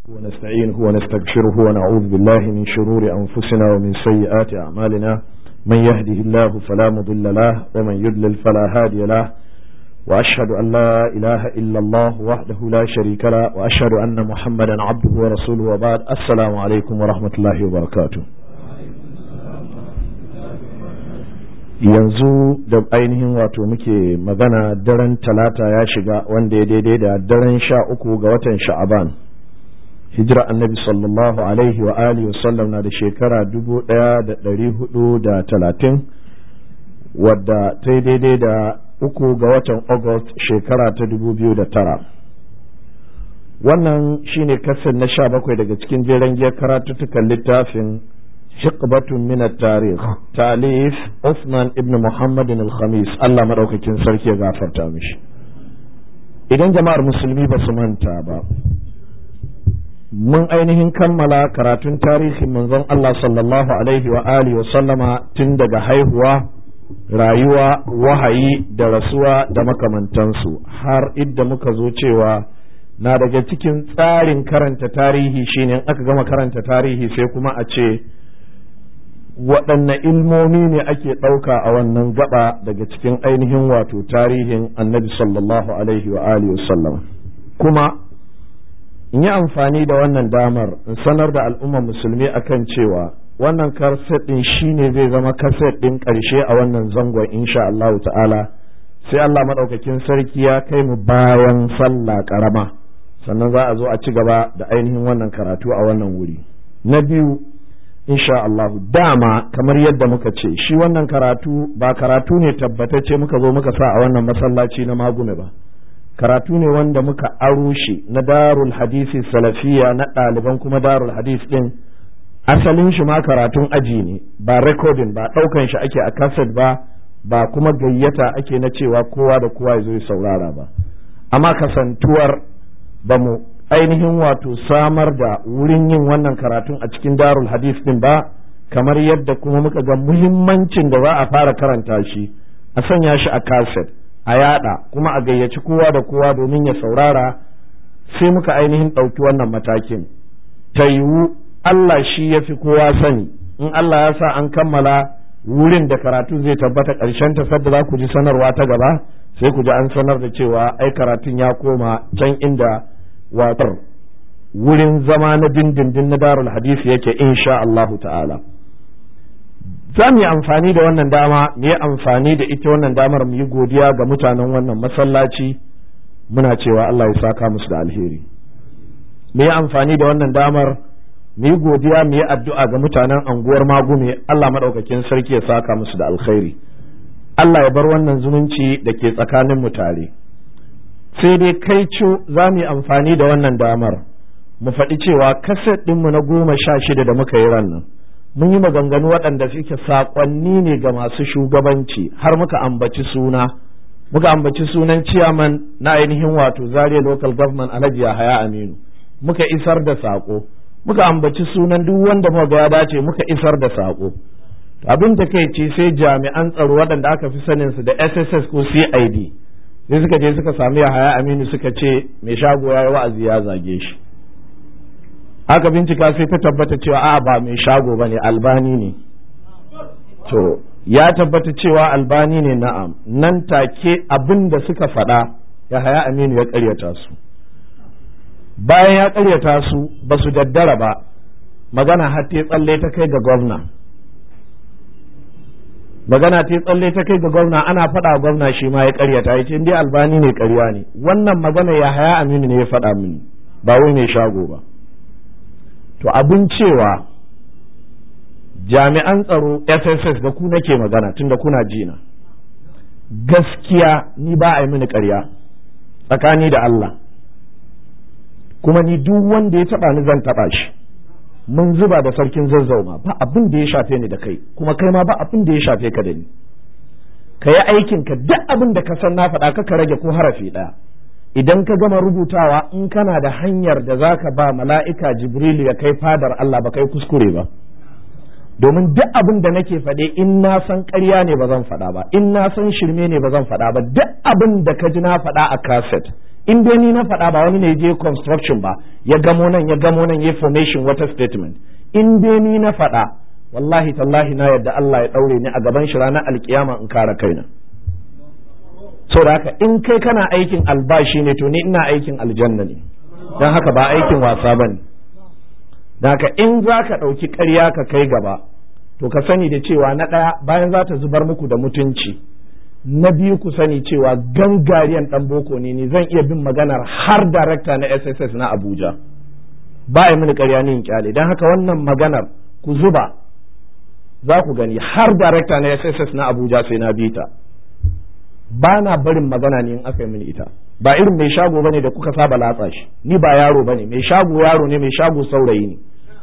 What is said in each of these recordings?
ونستعينه ونستغفره ونعوذ بالله من شرور أنفسنا ومن سيئات أعمالنا من يهده الله فلا مضل له ومن يضلل فلا هادي له وأشهد أن لا إله إلا الله وحده لا شريك له وأشهد أن محمدا عبده ورسوله وبعد السلام عليكم ورحمة الله وبركاته. yanzu da ainihin wato muke magana daren talata ya shiga wanda ya daidai da daren 13 ga watan sha'aban hijira annabi sallallahu alaihi wa alihi wa sallam na da shekara 1430 wadda ta daidai da 3 ga watan August shekara ta 2009. wannan shine kasar na 17 daga cikin jeren giyar karatuttukan littafin حقبة من التاريخ تأليف عثمان ابن محمد الخميس الله مدوكاكين سركي غافرتا mishi. idan jama'ar musulmi ba su manta ba mun ainihin kammala karatun tarihin manzon Allah sallallahu alaihi wa alihi wa sallama tun daga haihuwa rayuwa wahayi da rasuwa da makamantansu har idda muka zo cewa na daga cikin tsarin karanta tarihi shine in aka gama karanta tarihi sai kuma a ce waɗanne ilmomi ne ake ɗauka a wannan gaba daga cikin ainihin wato tarihin annabi sallallahu alaihi wa alihi wasallam kuma in yi amfani da wannan damar in sanar da al'ummar musulmi akan cewa wannan kaset ɗin shine zai zama kaset ɗin ƙarshe a wannan zangon insha Allah ta'ala sai Allah maɗaukakin sarki ya kai mu bayan sallah ƙarama sannan za a zo a ci gaba da ainihin wannan karatu a wannan wuri. Na biyu insha Allah dama kamar yadda muka ce shi wannan karatu ba karatu ne tabbatacce muka zo muka sa a wannan masallaci na Magume ba, karatu ne wanda muka aro shi na Darul Hadisi Salafiya na ɗaliban kuma Darul Hadis din. Asalin shi ma karatun aji ne, ba recording ba ɗaukan shi ake a cassette ba kuma gayyata ake na cewa kowa da kowa ya zo ya saurara ba, amma kasantuwar ba mu ainihin wato samar da wurin yin wannan karatun a cikin Darul Hadis din ba, kamar yadda kuma muka ga muhimmancin da za a fara karanta shi a sanya shi a kaset a yada kuma a gayyaci kowa da kowa domin ya saurara, sai muka ainihin ɗauki wannan matakin. Ta yiwu Allah shi ya fi kowa sani, in Allah ya sa an kammala wurin da karatu zai tabbata ƙarshen ta sadda za ku ji sanarwa ta gaba sai ku ji an sanar da cewa ai karatun ya koma can inda watar wurin zama na dindindin na Darul Hadisi yake insha Allahu ta'ala. Za mu yi amfani da wannan dama, mu yi amfani da ita wannan damar mu yi godiya ga mutanen wannan masallaci, muna cewa Allah ya saka musu da alheri. Mu yi amfani da wannan damar mu yi godiya, mu yi addu'a ga mutanen anguwar Magume, Allah madaukakin sarki ya saka musu da alkhairi. Allah ya bar wannan zumunci da ke tsakanin mu tare. Sai dai kai za mu yi amfani da wannan damar mu faɗi cewa kaset ɗinmu na 16 da muka yi ran nan mun yi maganganu waɗanda suke saƙonni ne ga masu shugabanci, har muka ambaci sunan ciyaman na ainihin wato Zaria Local Government Alhaji Yahaya Aminu, muka isar da saƙo, muka ambaci sunan duk wanda muka ya dace muka isar da saƙo. Abin da kai ce sai jami'an tsaro waɗanda aka fi sanin su da SSS ko CID sai suka je suka sami Yahaya Aminu suka ce mai shago ya yi wa'azi ya zage shi. Aka bincika sai ta tabbata cewa a ba mai shago ba ne, Albani ne. To ya tabbata cewa Albani ne, na'am, nan take abin da suka faɗa Yahaya Aminu ya ƙaryata su. Bayan ya ƙaryata su ba su daddara ba, magana har ta tsalle ta kai ga gwamna. Magana ta tsalle ta kai ga gwamna, ana faɗa gwamna shi ma ya ƙaryata, ya ce dai Albani ne ƙarya ne. Wannan magana Yahaya Aminu ne ya faɗa mini, ba wai mai shago ba. To abin cewa jami'an tsaro SSS da ku nake magana tunda kuna jina, gaskiya ni ba a yi mini ƙarya tsakani da Allah, kuma ni duk wanda ya taɓa ni zan taɓa shi. Mun zuba da sarkin Zazzau ma ba abin da ya shafe ni da kai, kuma kai ma ba abin da ya shafe ka da ni. Ka yi aikinka, duk abin da ka san na faɗa ka rage ko harafi ɗaya. Idan ka gama rubutawa, in kana da hanyar da za ka ba mala'ika Jibrilu ya kai fadar Allah ba kai kuskure ba, domin duk abin da nake faɗe in na san ƙarya ne ba zan faɗa ba, in na san shirme ne ba zan faɗa ba. Duk abin da ka ji na faɗa a kaset in dai ni na faɗa ba wani ne je construction ba ya gamo nan ya formation wata statement, in dai ni na faɗa wallahi tallahi na yadda Allah ya ɗaure ni a gaban shi ranar alkiyama in kare kaina. So da haka in kai kana aikin albashi ne to ni ina aikin aljanna ne, don haka ba aikin wasa ba ne. Da haka in za ka ɗauki ƙarya ka kai gaba to ka sani da cewa na ɗaya bayan za ta zubar muku da mutunci, na biyu ku sani cewa gangariyan ɗan boko ne zan iya bin maganar har darakta na SSS na Abuja ba ya mini ƙarya ni in kyale. Don haka wannan maganar ku zuba za ku gani har darakta na SSS na Abuja sai na bi ta, ba na barin magana ne in aka yi mini ita. Ba irin mai shago bane da kuka saba latsa shi, ni ba yaro bane, mai shago yaro ne, mai shago saurayi ne.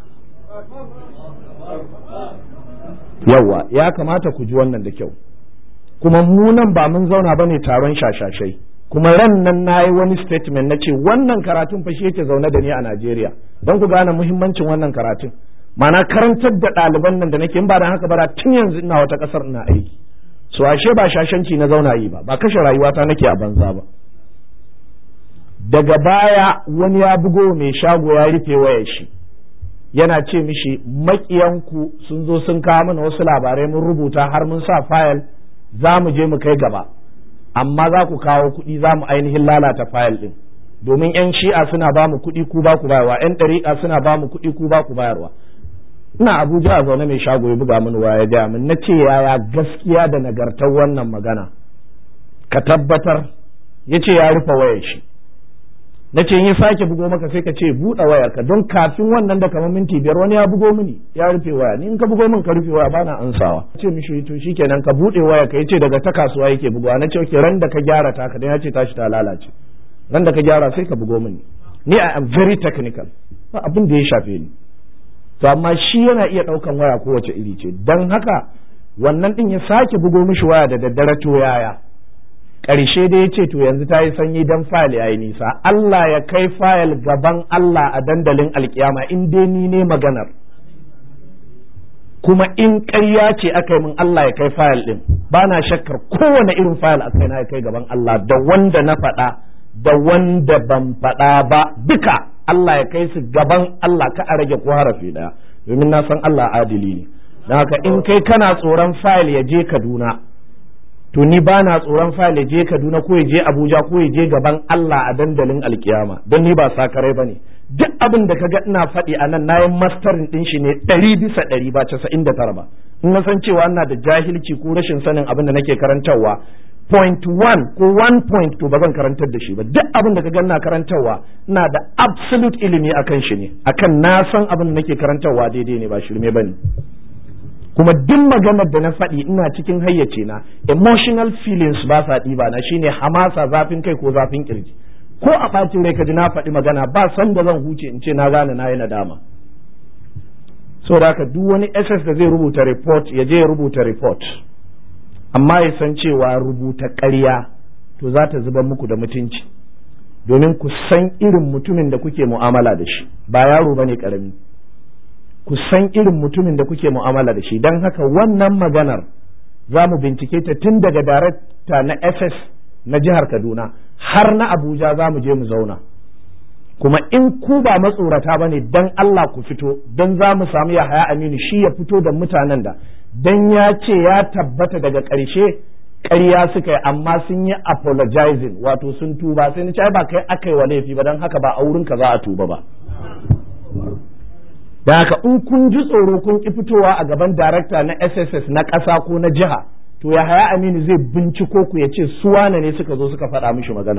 Yawwa ya kamata ku ji wannan da kyau. Kuma mu nan ba mun zauna bane taron shashashai, kuma ran nan nayi wani statement na ce wannan karatun fa shi yake zaune da ni a Najeriya, don ku gane muhimmancin wannan karatun. Ma'ana karantar da ɗaliban nan da nake, in ba da haka ba tun yanzu ina wata ƙasar ina aiki. So ashe ba shashanci na zauna yi ba kashe rayuwata nake a banza ba. Daga baya wani ya bugo mai shago ya rufe wayar shi, yana ce mishi makiyanku sun zo sun kawo mana wasu labarai mun rubuta har mun sa fayil za mu je mu kai gaba, amma za ku kawo kuɗi za mu ainihin lalata fayil ɗin, domin 'yan shi'a suna ba mu kuɗi ku ba ku bayarwa, 'yan ɗariƙa suna ba mu kuɗi ku ba ku bayarwa. Ina Abuja a zaune mai shago ya buga mini waya gaya min, na ce yaya gaskiya da nagartar wannan magana ka tabbatar. Ya ce ya rufe wayar shi. Na ce in ya sake bugo maka sai ka ce buɗe wayarka, don kafin wannan da kamar minti 5 wani ya bugo mini ya rufe waya, ni in ka bugo min ka rufe waya bana ansawa. Ce mishi to shikenan ka buɗe waya ka, yace daga ta kasuwa yake bugowa. Na ce okay, ran da ka gyara ta ka, dan ya ce tashi ta lalace, ran da ka gyara sai ka bugo mini. Ni I am very technical, ba abin da ya shafe ni. To amma shi yana iya ɗaukan waya kowace iri ce, don haka wannan ɗin ya sake bugo mishi waya da daddare, to yaya ƙarshe dai ya ce to yanzu ta yi sanyi don fayil ya yi nisa, Allah ya kai fayil gaban Allah a dandalin alkiyama in dai ni ne maganar, kuma in ƙarya ce aka yi min Allah ya kai fayil ɗin, ba na shakkar kowane irin fayil a kai na ya kai gaban Allah, da wanda na faɗa da wanda ban faɗa ba duka Allah ya kai su gaban Allah, ka a rage ko harafi daya, domin na san Allah adili ne. Don haka in kai kana tsoron fayil ya je Kaduna, to ni ba na tsoron fayil ya je Kaduna ko ya je Abuja ko ya je gaban Allah a dandalin alkiyama, don ni ba sakarai ba ne. Duk abin da kaga ina faɗi a nan nayin mastarin ɗin shi ne 100% ba 99 ba. In na san cewa ina da jahilci ko rashin sanin abin da nake karantarwa, 0.1 ko 1.2 ba zan karantar da shi ba. Duk abin da ka ga ina karantarwa ina da absolute ilimi akan shi ne, akan na san abin da nake karantarwa daidai ne ba shirme bane. Kuma duk maganar da na faɗi ina cikin hayyace na, emotional feelings ba sa ɗiba na, shine hamasa, zafin kai ko zafin kirji. Ko a ɓacin rai ka ji na faɗi magana ba san da zan huce in ce na gane na yi nadama. Saboda haka duk wani SS da zai rubuta report ya je ya rubuta report, amma ya san cewa rubuta ƙarya to za ta zuba muku da mutunci, domin ku san irin mutumin da kuke mu'amala da shi, ba yaro bane karami, ku san irin mutumin da kuke mu'amala da shi. Don haka wannan maganar za mu bincike ta tun daga darakta na SS na jihar Kaduna har na Abuja, za mu je mu zauna. Kuma in ku ba matsorata ba ne, don Allah ku fito, don za mu samu Yahaya Aminu shi ya fito da mutanen da dan ya ce ya tabbata daga ƙarshe ƙarya suka yi, amma sun yi apologizing, wato sun tuba. Sai ni ce ba kai aka yi wa laifi ba, don haka ba a wurinka za a tuba ba. Da haka in kun ji tsoro kun ki fitowa a gaban darakta na SSS na ƙasa ko na jiha, to Yahaya Aminu zai binciko ku ya ce su wane ne suka zo suka faɗa mishi magana,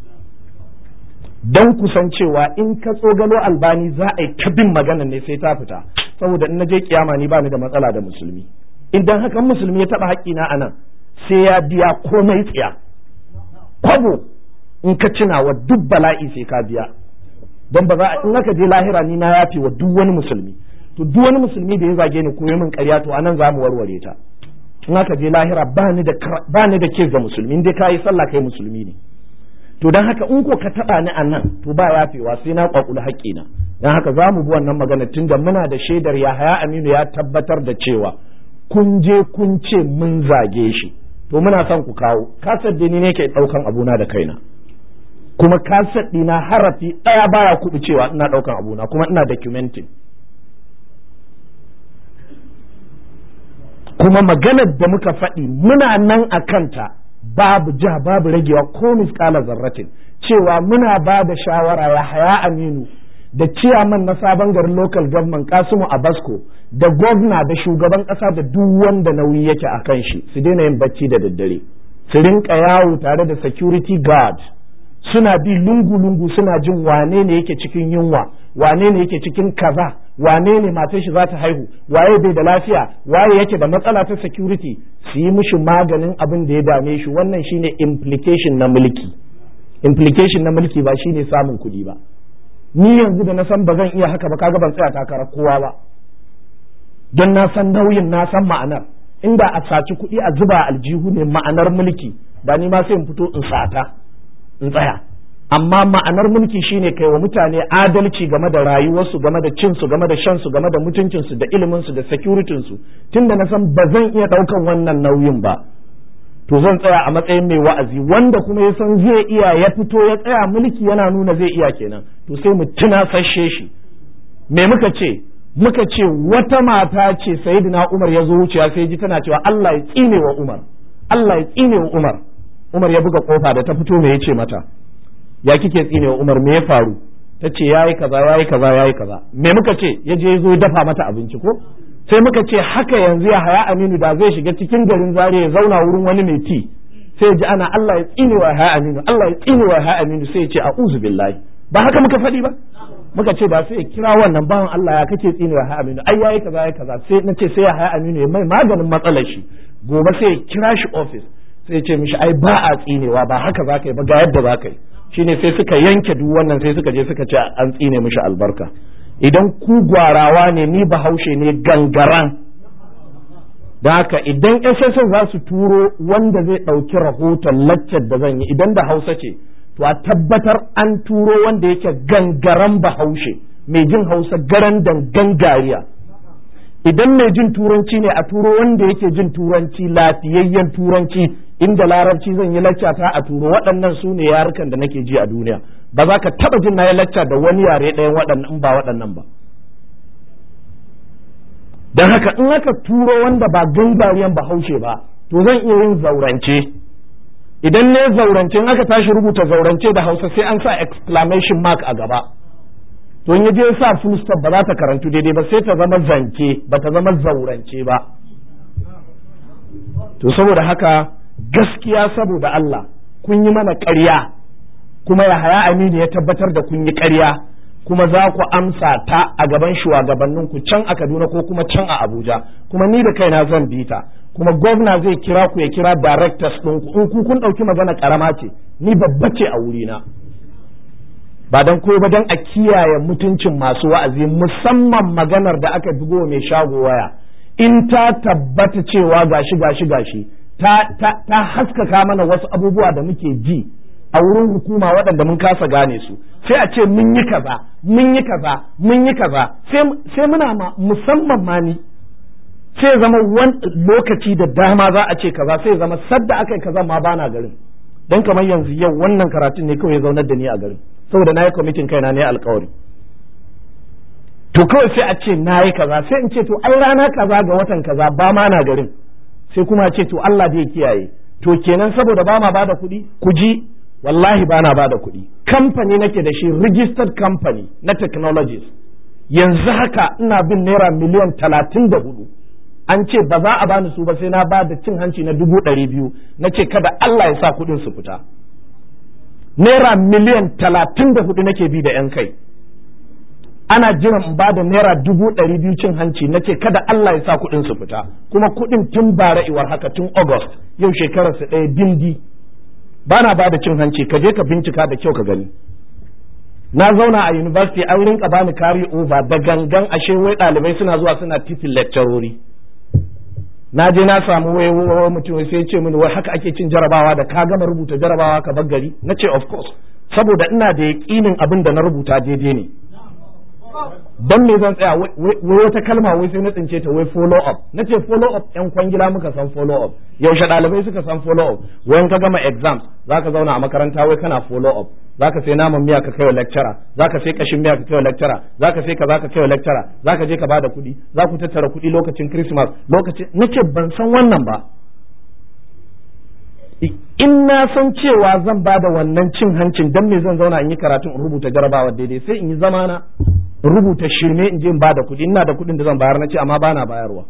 don kusan cewa in ka tsogalo Albani za a yi ta bin maganan ne sai ta fita, saboda in na je kiyama ni ba ni da matsala da musulmi. Idan hakan musulmi ya taɓa haƙƙina a nan sai ya biya komai tsiya, kwabo in ka cina wa duk bala'i sai ka biya, don ba za a in aka je lahira ni na yafe wa duk wani musulmi. To duk wani musulmi da ya zage ni ko ya min ƙarya, to anan za mu warware ta. In aka je lahira ba ni da ke ga musulmi, in dai ka yi sallah kai musulmi ne. To don haka in ko ka taɓa ni a nan, to ba yafewa sai na ƙwaƙula haƙƙina. Don haka za mu bi wannan magana tun da muna da shaidar Yahaya Aminu ya tabbatar da cewa kun je kun ce mun zage shi, to muna son ku kawo kasar da ni ne ke ɗaukan abuna da kaina, kuma kaset ɗina harafi ɗaya baya kuɓucewa, ina ɗaukan abuna kuma ina documenting. Kuma maganar da muka faɗi muna nan a kanta, babu ja babu ragewa ko misƙala zarratin, cewa muna ba da shawara ya Haya Aminu da ciyaman na Sabon Garin local government Kasimu Abasko da gwamna da shugaban ƙasa da duk wanda nauyi yake a kan shi su daina yin bacci da daddare, su rinka yawo tare da security guard, suna bi lungu-lungu suna jin wane ne yake cikin yunwa, wane ne yake cikin kaza, wane ne matar shi za ta haihu, waye bai da lafiya, waye yake da matsala ta security, su yi mishi maganin abin da ya dame shi. Wannan shine implication na mulki. Implication na mulki ba shine samun kuɗi ba. Ni yanzu da na san ba zan iya haka ba, kaga ban tsaya takarar kowa ba, don na san nauyin, na san ma'anar. Inda a saci kuɗi a zuba aljihu ne ma'anar mulki, ba ni ma sai in fito in sata in tsaya. Amma ma'anar mulki shine kai wa mutane adalci game da rayuwarsu, game da cinsu, game da shansu, game da mutuncinsu, da iliminsu, da securitinsu. Tunda na san ba zan iya ɗaukan wannan nauyin ba, to zan tsaya a matsayin mai wa'azi. Wanda kuma ya san zai iya ya fito ya tsaya, mulki yana nuna zai iya kenan, to sai mu tunasashe shi. Me muka ce? Muka ce wata mata ce Sayyidina Umar ya zo wuciya sai ji tana cewa Allah ya tsine wa Umar, Allah ya tsine wa Umar. Umar ya buga kofa, da ta fito me yace mata? Ya kike tsine wa Umar, me ya faru? Tace yayi kaza yayi kaza yayi kaza. Me muka ce? Ya je zo dafa mata abinci ko? Sai muka ce haka yanzu ya Haya Aminu da zai shiga cikin garin Zaria ya zauna wurin wani mai ti, sai ya ji ana Allah ya tsine wa Haya Aminu, Allah ya tsine wa Haya Aminu, sai ya ce a'udhu billahi. Ba haka muka faɗi ba? Muka ce ba sai ya kira wannan bawan Allah ya kake tsine wa Haya Aminu, ai yayi kaza yayi kaza. Sai nace sai ya Haya Aminu ya mai maganin matsalar shi. Gobe sai ya kira shi office, sai ya ce mishi ai ba a tsinewa, ba haka za ka yi ba, ga yadda za ka yi. Shine sai suka yanke duk wannan, sai suka je suka ce an tsine mishi albarka. Idan ku gwarawa ne, ni Bahaushe ne gangaran, da haka idan SSN za su turo wanda zai ɗauki rahoton laccar da zan yi, idan da Hausa ce to a tabbatar an turo wanda yake gangaran Bahaushe, mai jin Hausa garan gangariya. Idan mai jin turanci ne a turo wanda yake jin turanci lafiyayyen turanci, inda larabci zan yi lacca ta a turo. Waɗannan su ne yarukan da nake ji a duniya. Ba za ka taɓa jin na yi lacca da wani yare ɗayan waɗannan ba waɗannan ba. Don haka in aka turo wanda ba gangariyan Bahaushe ba, to zan iya yin zaurance. Idan ne zaurance, in aka tashi rubuta zaurance da Hausa sai an sa exclamation mark a gaba. To in yaje sa full stop ba za ta karantu daidai ba, sai ta zama zance, ba ta zama zaurance ba. To saboda haka gaskiya, saboda Allah, kun yi mana ƙarya, kuma ya Haya Aminu ya tabbatar da kun yi ƙarya, kuma za ku amsa ta a gaban shugabanninku can a Kaduna ko kuma can a Abuja, kuma ni da kaina zan bi ta, kuma gwamna zai kira ku ya kira directors ɗinku. In ku kun ɗauki magana ƙarama ce, ni babba ce a wurina. Ba don koyo ba, don a kiyaye mutuncin masu wa'azi, musamman maganar da aka bugo mai shago waya, in ta tabbata cewa gashi ta haskaka mana wasu abubuwa da muke ji a wurin hukuma waɗanda mun kasa gane su, sai a ce mun yi kaza sai muna musamman ma ni, sai zama wani lokaci da dama za a ce kaza, sai zama sadda aka yi kaza ma bana garin. Don kamar yanzu yau wannan karatun ne kawai ya zaunar da ni a garin, saboda na yi kwamitin kaina ne alkawari. To kawai sai a ce na yi kaza, sai in ce to ai rana kaza ga watan kaza ba ma na garin, sai kuma ce to Allah zai kiyaye. To kenan saboda ba ma ba da kuɗi, ku ji, wallahi ba na ba da kuɗi. Kamfani nake da shi, registered company na technologies, yanzu haka ina bin naira miliyan 34. An ce ba za a bani su ba sai na ba da cin hanci na 200,000, na ce kada Allah ya sa kuɗin su fita. Naira miliyan 34 nake bi da 'yan kai, ana jiran in ba da naira 200,000 cin hanci, na ce kada Allah ya sa kuɗin su fita. Kuma kuɗin tun bara iwar haka, tun August, yau shekararsa ɗaya dindi, ba na ba da cin hanci. Ka je ka bincika da kyau ka gani. Na zauna a university an rinka bani carry over da gangan, ashe wai ɗalibai suna zuwa suna titin lecturori. Na je na samu wai mutum sai ce mini wai haka ake cin jarabawa, da ka gama rubuta jarabawa ka bar gari. Na ce of course, saboda ina da yaƙinin abin da na rubuta daidai ne. dan me zan tsaya wai wata kalma wai sai na tsince ta wai follow up nace follow up yan kwangila muka san follow up yaushe ɗalibai suka san follow up wayan ka gama exams zaka zauna a makaranta wai kana follow up zaka sai naman miya ka kaiwa lecturer zaka sai kashin miya ka kaiwa lecturer zaka sai kaza ka kaiwa lecturer zaka je ka bada kuɗi za ku tattara kuɗi lokacin Christmas lokacin nace ban san wannan ba in na san cewa zan bada wannan cin hancin dan me zan zauna in yi karatu in rubuta jarabawa daidai sai in yi zamana in rubuta shirme in je in bada kuɗi ina da kuɗin da zan bayar nace amma bana bayarwa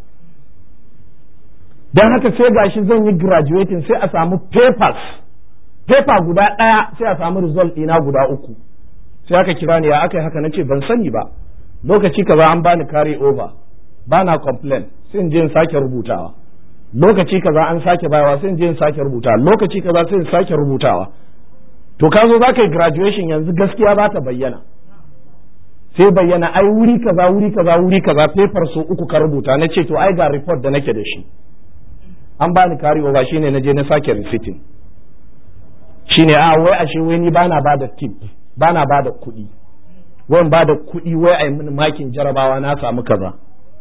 dan haka sai gashi zan yi graduating sai a samu paper guda ɗaya sai a samu result ɗina guda 3 sai aka kira ni ya aka yi haka nace ban sani ba lokaci kaza an bani carry over bana complain sai in je in sake rubutawa lokaci kaza an sake bayawa sai in je in sake rubutawa lokaci kaza sai in sake rubutawa to ka zo zaka yi graduation yanzu gaskiya za ta bayyana sai bayyana ai wuri kaza paper so 3 ka rubuta nace to ai ga report da nake da shi an bani carry over shine naje na sake receipting shine wai ashe wai ni bana bada tip bana bada kuɗi wai bada kuɗi wai ai mini makin jarabawa na samu kaza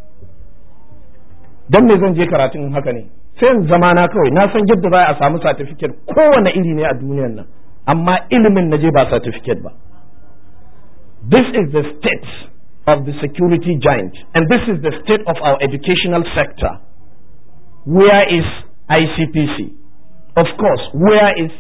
dan me zan je karatun haka ne sai in zama na kawai na san yadda za a samu certificate kowane iri ne a duniyar nan amma ilimin naje ba certificate ba. This is the state of the security giant and this is the state of our educational sector. Where is ICPC? Of course, where is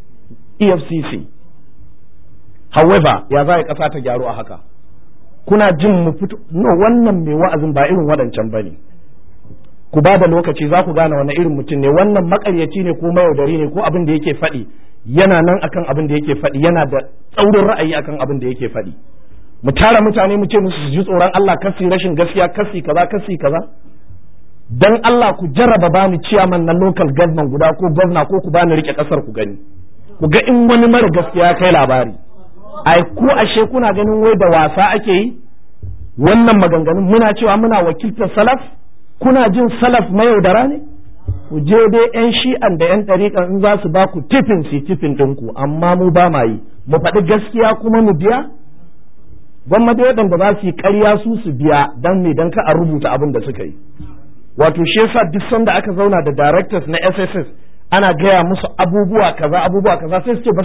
EFCC? However, ya za a ƙasa ta gyaru a haka? Kuna jin mu fito, no wannan mai wa'azin ba irin waɗancan ba ne. Ku ba da lokaci za ku gane wani irin mutum ne, wannan maƙaryaci ne ko mayaudari ne ko abin da yake faɗi yana nan akan abin da yake faɗi yana da tsaurin ra'ayi akan abin da yake faɗi. Mu tara mutane mu ce musu su ji tsoron Allah kasi rashin gaskiya kasi kaza. Dan Allah ku jarraba bani ciyaman na local government guda ko gwamna ko ku bani rike kasar ku gani ku ga in wani mara gaskiya kai labari ai ku ashe kuna ganin wai da wasa ake yi wannan maganganun muna cewa muna wakiltar salaf kuna jin salaf mayaudara ne ku je dai yan shi'an da yan ɗariƙan in za su ba ku tifin ɗinku amma mu ba ma yi mu faɗi gaskiya kuma mu biya gwamnati waɗanda za su yi ƙarya su biya dan me dan ka a rubuta abin da suka yi wato shi yasa duk sanda aka zauna da directors na SSS ana gaya musu abubuwa kaza sai su ce ba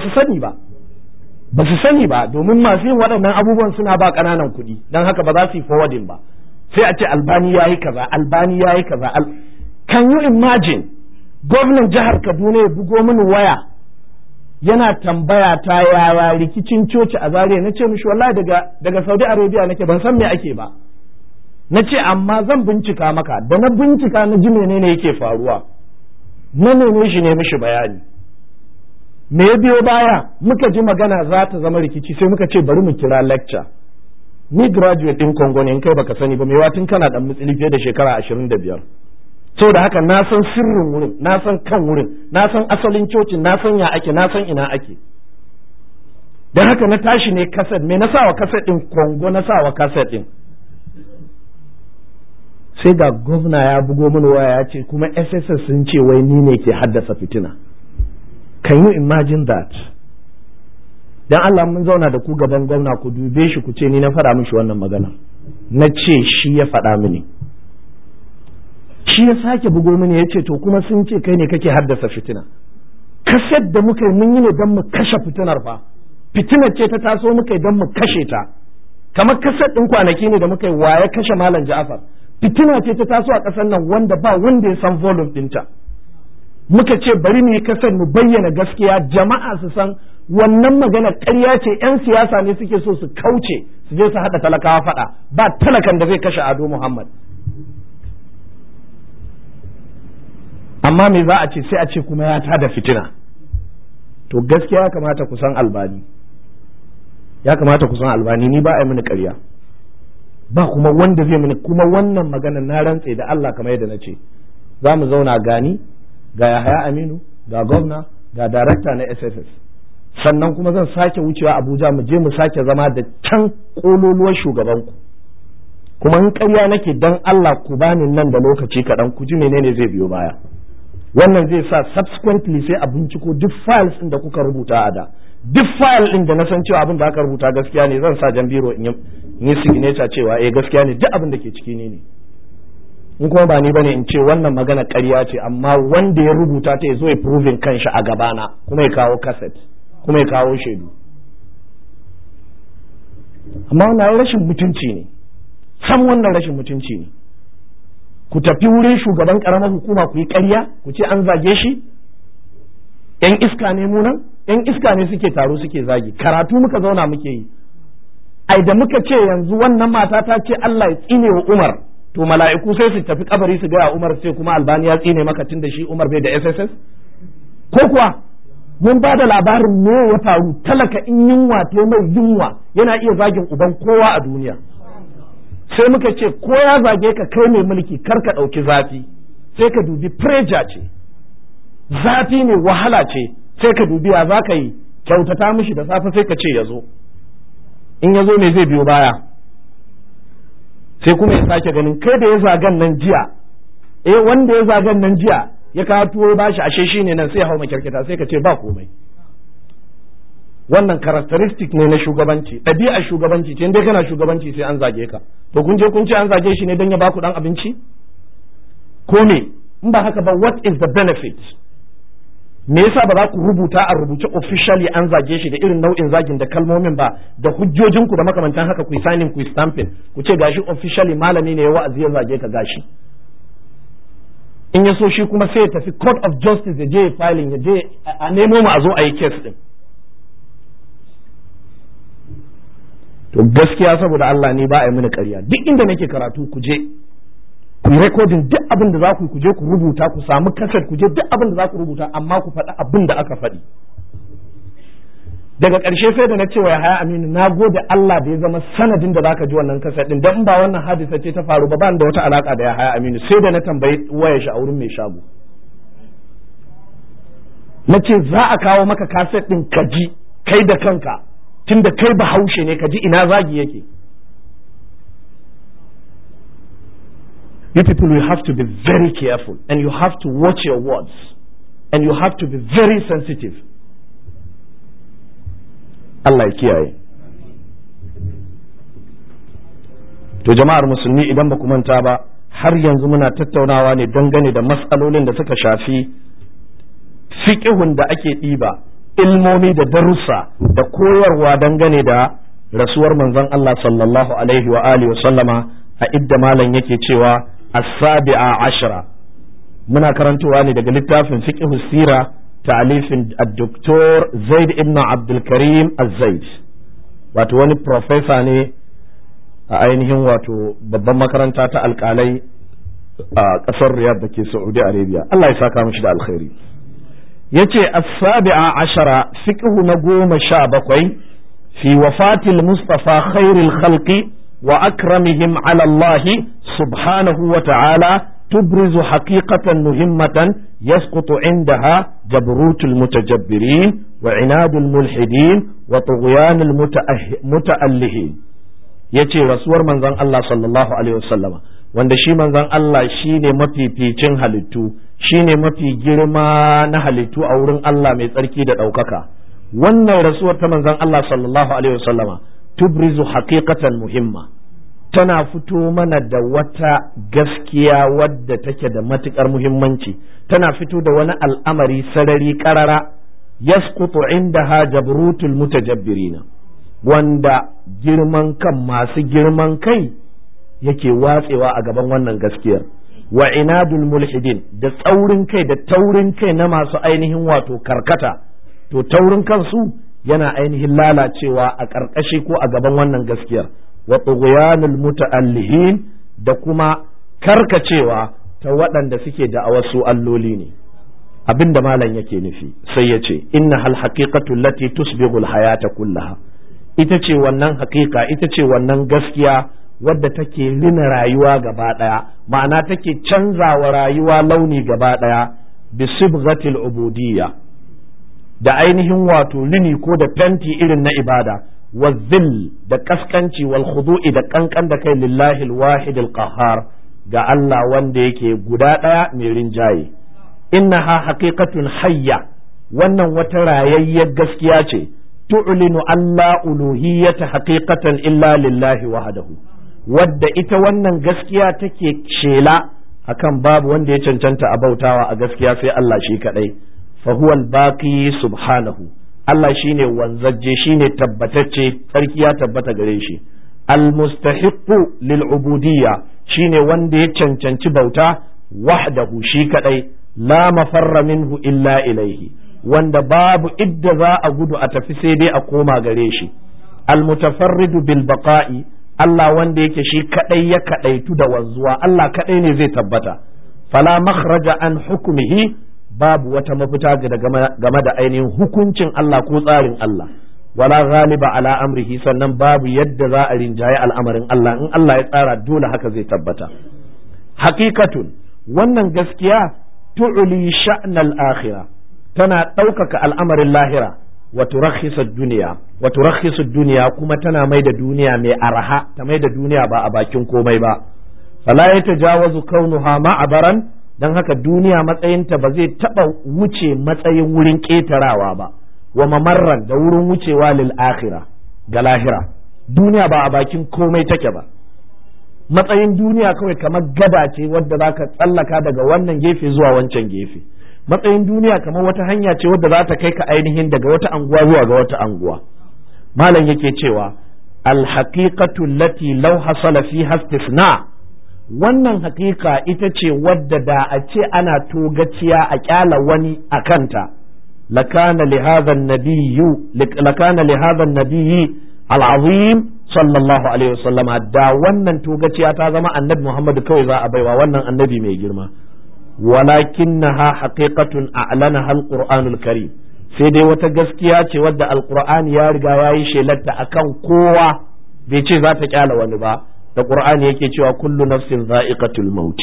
su sani ba domin masu yin waɗannan abubuwan suna ba ƙananan kuɗi don haka ba za su yi forwarding ba sai a ce albani yayi kaza can you imagine gwamnan jihar Kaduna ya bugo mini waya yana tambaya ta yaya rikicin coci a Zaria na ce mishi wallahi daga Saudi Arabia nake ban san me ake ba na ce amma zan bincika maka da na bincika na ji menene yake faruwa na neme shi ne mishi bayani me ya biyo baya muka ji magana za ta zama rikici sai muka ce bari mu kira lecture ni graduate din Congo ne in kai baka sani ba me watin kana dan mutsili fiye da shekara 25 saboda haka na san sirrin wurin na san kan wurin na san asalin cocin na san ya ake na san ina ake dan haka na tashi ne kaset me na sawa kaset din Congo na sawa kaset din sai ga gwamna ya bugo mini waya ya ce kuma SSS sun ce wai ni ne ke haddasa fitina can you imagine that dan Allah mun zauna da ku gaban gwamna ku dube shi ku ce ni na faɗa mishi wannan magana na ce shi ya faɗa mini shi ya sake bugo mini ya ce to kuma sun ce kai ne kake haddasa fitina kaset da muka yi mun yi ne don mu kashe fitinar fa fitinar ce ta taso muka yi don mu kashe ta kamar kaset ɗin kwanaki ne da muka yi waye kashe malam Ja'far fitina ce ta taso a ƙasar nan wanda ba wanda ya san volume ɗinta muka ce bari mu yi kasar mu bayyana gaskiya jama'a su san wannan magana ƙarya ce 'yan siyasa ne suke so su kauce su je su haɗa talakawa faɗa ba talakan da zai kashe Ado Muhammad amma me za a ce sai a ce kuma ya tada fitina to gaskiya ya kamata ku san albani ni ba a yi mini ƙarya ba kuma wanda zai mini kuma wannan magana na rantse da Allah kamar yadda na ce za mu zauna gani ga Yahaya Aminu ga gwamna ga darakta na SSS sannan kuma zan sake wucewa Abuja mu je mu sake zama da can kololuwar shugabanku kuma in ƙarya nake dan Allah ku bani nan da lokaci kaɗan ku ji menene zai biyo baya wannan zai sa subsequently sai a binciko duk files ɗin da kuka rubuta a da duk file ɗin da na san cewa abin da aka rubuta gaskiya ne zan sa jan biro in in yi signature cewa gaskiya ne duk abin da ke ciki ne in kuma ba ni bane in ce wannan magana ƙarya ce amma wanda ya rubuta ta ya zo ya proving kanshi a gabana kuma ya kawo cassette kuma ya kawo shaidu. Amma wannan rashin mutunci ne, san wannan rashin mutunci ne. Ku tafi wurin shugaban karamar hukuma ku yi ƙarya ku ce an zage shi. Yan iska ne mu nan, yan iska ne suke taro suke zagi, karatu muka zauna muke yi. Ai da muka ce yanzu wannan mata ta ce Allah ya tsine wa Umar, to mala'iku sai su tafi kabari su gaya Umar sai kuma Albani ya tsine maka tun da shi Umar bai da SSS? Ko kuwa mun ba da labarin me ya faru, talaka in yunwa ta mai yunwa yana iya zagin uban kowa a duniya. Sai muka ce ko ya zage ka kai mai mulki kar ka ɗauki zafi, sai ka dubi pressure ce, zafi ne wahala ce, sai ka dubi ya za ka yi, kyautata mishi da safe sai ka ce ya zo, in ya zo me zai biyo baya, sai kuma ya sake ganin kai da ya zagan nan jiya, wanda ya zagan nan jiya ya kawo tuwo ba shi ashe shi ne nan sai ya hau makyarkita sai ka ce ba komai. Wannan characteristic ne na shugabanci, ɗabi'ar shugabanci ce, dai kana shugabanci sai an zage ka, to kun je kun ce an zage shi ne don ya baku ɗan abinci ko me? In ba haka ba what is the benefit? Me yasa ba za ku rubuta a rubuce officially an zage shi da irin nau'in zagin da kalmomin ba da hujjojinku da makamantan haka ku yi signing ku yi stamping ku ce gashi officially malami ne ya wa'azi ya zage ka gashi. In ya so shi kuma sai ya tafi court of justice ya je ya filing ya je a nemo mu a zo a yi case din. To gaskiya saboda Allah ni ba a yi mini ƙarya, duk inda nake karatu ku je ku yi rekodin duk abin da za ku je ku rubuta, ku samu kaset ku je duk abin da za ku rubuta, amma ku faɗi abin da aka faɗi. Daga ƙarshe sai da na cewa Yahaya Aminu na gode Allah da ya zama sanadin da zaka ji wannan kaset din, dan ba wannan hadisa ce ta faru ba da wata alaka da Yahaya Aminu, sai da na tambayi wayar shi a wurin mai shago. Na ce za a kawo maka kaset din ka ji kai da kanka, tunda kai Bahaushe ne, ka ji ina zagi yake. You people, you have to be very careful and you have to watch your words and you have to be very sensitive. Allah ya kiyaye. To jama'ar musulmi idan ba ku manta ba, har yanzu muna tattaunawa ne dangane da matsalolin da suka shafi fiqhun da ake ɗiba, ilmomi da darussa da koyarwa dangane da rasuwar manzon Allah sallallahu alaihi wa alihi wa sallama, a idda malam yake cewa السابعة عشرة muna karantowa ne daga littafin fiqh sira ta'alifin الدكتور زيد ابن عبد الكريم الزيد, wato wani professor ne a ainihin wato babban makaranta ta alƙalai a ƙasar Riyadh da ke Saudi Arabia. Allah ya saka mishi da alkhairi. Yace as-sabi'a ashara fiqh na 17 fi wafatil Mustafa khairil khalqi wa akramihim ala Allah subhanahu wa ta'ala تبرز حقيقة مهمة يسقط عندها جبروت المتجبرين وعناد الملحدين وطغيان المتألهين. yace rasuwar manzon Allah sallallahu alaihi wasallama, wanda shi manzon Allah shine mafificin halittu, shine mafi girma na halittu a wurin Allah mai tsarki da ɗaukaka. Wannan rasuwar ta manzon Allah sallallahu alaihi wasallama tubrizu haqiqatan muhimma, tana fito mana da wata gaskiya wadda take da matukar muhimmanci, tana fito da wani al'amari sarari karara, yasqutu indaha jabrutul mutajabbirina, wanda girman kan masu girman kai yake watsewa a gaban wannan gaskiyar, wa inadul mulhidin, da tsaurin kai da taurin kai na masu ainihin wato karkata, to taurin kansu yana ainihin lalacewa a ƙarƙashi ko a gaban wannan gaskiyar, wa tughyanul muta'allihin, da kuma karkacewa ta waɗanda suke da wasu alloli ne. Abinda malam yake nufi sai ya ce inna hal haqiqatu allati tusbighu al hayata kullaha, ita ce wannan haƙiƙa, ita ce wannan gaskiya wadda take rina rayuwa gaba ɗaya, ma'ana take canzawa rayuwa launi gaba ɗaya, bi sibghatil ubudiyya, da ainihin wato rini ko da fenti irin na ibada, والذل da kaskanci wal khudu'i da kankan da kai lillahi al-wahid al-qahhar, ga Allah wanda yake guda daya mai rinjaye. Innaha haqiqatun hayya, wannan wata rayayyar gaskiya ce, tu'linu alla uluhiyyata haqiqatan illa lillahi wahdahu, wadda ita wannan gaskiya take shela akan babu wanda ya cancanta a bautawa a gaskiya sai Allah shi kadai. Fa huwa al-baqi subhanahu, Allah shine wanzajje, shine tabbatacce, sarki ya tabbata gare shi. Al-mustahiqqu lil-ubudiyya, shine wanda ya cancanci bauta wahdahu shi kadai, la mafarra minhu illa ilaihi, wanda babu idda za a gudu a tafi sai dai a koma gare shi. Al-mutafarridu bil baqa'i, Allah wanda yake shi kadai ya kadaitu da wanzuwa, Allah kadai ne zai tabbata. Fala makhraja an hukmihi, babu wata mafita game da ainihin hukuncin Allah ko tsarin Allah. Wala ghaliba ala amrihi, sannan babu yadda za a rinjaye al'amarin Allah, in Allah ya tsara dole haka zai tabbata. Haqiqatun, wannan gaskiya tu'li sha'nal akhirah, tana ɗaukaka al'amarin lahira. wa turakhisu duniya kuma tana mai da duniya mai araha, ta mai da duniya ba a bakin komai ba. Fala yatajawazu kaunuha ma'abaran, dan haka duniya matsayinta ba zai taba wuce matsayin wurin ketarawa ba, wa mamarran da wurin wucewa lil akhirah ga lahira. Duniya ba a bakin komai take ba, matsayin duniya kawai kamar gada ce wadda zaka tsallaka daga wannan gefe zuwa wancan gefe. Matsayin duniya kamar wata hanya ce wadda za ta kai ka ainihin daga wata anguwa zuwa ga wata anguwa. Malam yake cewa alhaqiqatu allati law hasala fiha istisna, wannan haqiqa ita ce wadda da a ce ana togaciya a kyala wani a kanta, lakana li hadha an-nabiyyi al-azim sallallahu alaihi wasallam, da wannan togaciya ta zama annabi Muhammad kawai za a baiwa, wannan annabi mai girma. ولكنها حقيقة أعلنها القرآن الكريم, sai dai wata gaskiya ce wadda alqur'ani ya riga ya yi shelarta akan kowa, bai ce za ta kyala wani ba. Da qur'ani yake cewa kullu nafsin za'iqatul maut,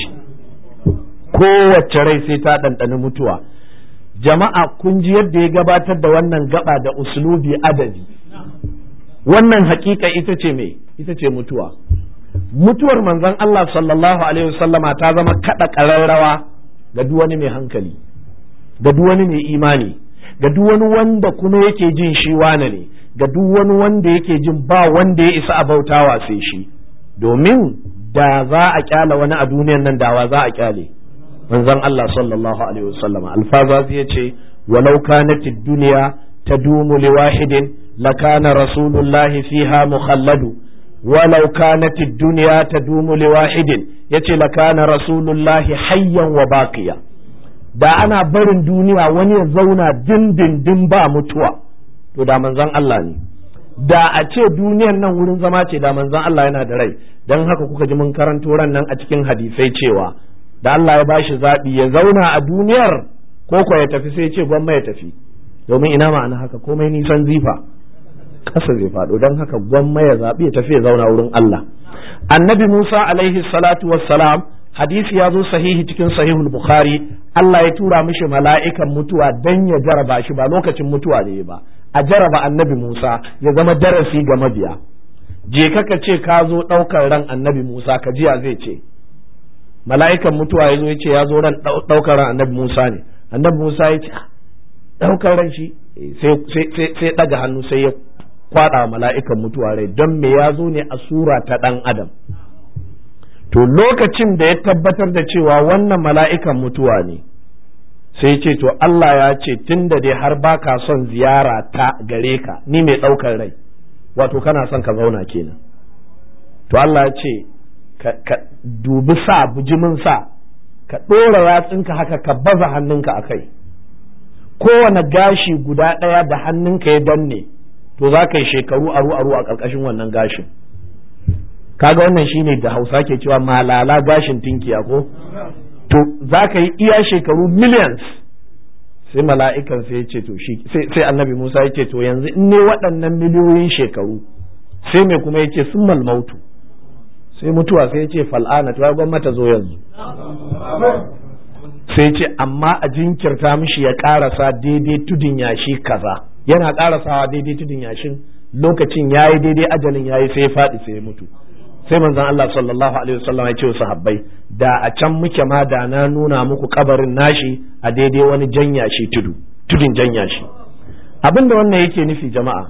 kowace rai sai ta ɗanɗani mutuwa. Jama'a kun ji yadda ya gabatar da wannan gaba da uslubi adadi. Wannan hakika ita ce me? Ita ce mutuwa. Mutuwar manzon Allah sallallahu alaihi wasallama ta zama kada ƙararrawa ga duk wani mai hankali, ga duk wani mai imani, ga duk wani wanda kuma yake jin shi wane ne, ga duk wani wanda yake jin ba wanda ya isa a bautawa sai shi. Domin da za a kyala wani a duniyan nan, dawa za a kyale manzon Allah sallallahu alaihi wasallama. Alfazazi yace walau kanatid dunya tadumu liwahidin lakana rasulullahi fiha mukhalladu, ولو كانت الدنيا تدوم لواحد yace lakana rasulullahi hayyan wa baqiya, da ana barin duniya wani ya zauna dindindin ba mutuwa, to da manzon Allah ne. Da a ce duniyan nan wurin zama ce, da manzon Allah yana da rai. Dan haka kuka ji mun karanto ran nan a cikin hadisai cewa da Allah ya bashi zabi ya zauna a duniyar ko ya tafi, sai ya ce gwamma ya tafi. Domin ina ma'ana haka, komai nisan zifa ƙasa zai faɗo, don haka gwamma ya zaɓi ya tafi ya zauna wurin Allah. Annabi Musa alaihi salatu wassalam, hadisi ya zo sahihi cikin sahihul Bukhari, Allah ya tura mishi mala'ikan mutuwa dan ya jaraba shi, ba lokacin mutuwa ne ba, a jaraba annabi Musa ya zama darasi ga mabiya. Je ka ce ka zo ɗaukar ran annabi Musa, ka jiya zai ce. Mala'ikan mutuwa ya zo ya ce ya zo ran ɗaukar ran annabi Musa ne. Annabi Musa ya ce ɗaukar ran shi, sai ɗaga hannu sai ya kwaɗa mala'ikan mutuwa rai, don me ya zo ne a sura ta ɗan adam. To lokacin da ya tabbatar da cewa wannan mala'ikan mutuwa ne, sai ce to Allah ya ce tun da dai har baka son ziyara ta gare ka, ni mai ɗaukar rai, wato kana son ka zauna kenan. To Allah ya ce ka dubi sa, bujimin sa, ka ɗora yatsunka haka, ka baza hannunka a kai, kowane gashi guda ɗaya da hannunka ya danne, to za ka yi shekaru aru a ƙarƙashin wannan gashin. Kaga wannan shine da Hausa ke cewa malala gashin tinkiya ko? To za ka yi iya shekaru millions. Sai mala'ikan sai ya ce to shi, sai annabi Musa ya ce to yanzu in ne waɗannan miliyoyin shekaru, sai me kuma ya ce sun malmautu, sai mutuwa, sai ya ce fal'ana, to ya gwamnati zo yanzu. Sai ce amma a jinkirta mishi ya ƙarasa daidai tudun yashi kaza. Yana ƙarasawa daidai tudun yashin, lokacin yayi daidai ajalin yayi, sai ya faɗi sai ya mutu. Sai manzon Allah sallallahu alaihi wasallam ya ce wa sahabbai, da a can muke ma da na nuna muku kabarin nashi a daidai wani tudun jan yashi. Abinda wannan yake nufi jama'a,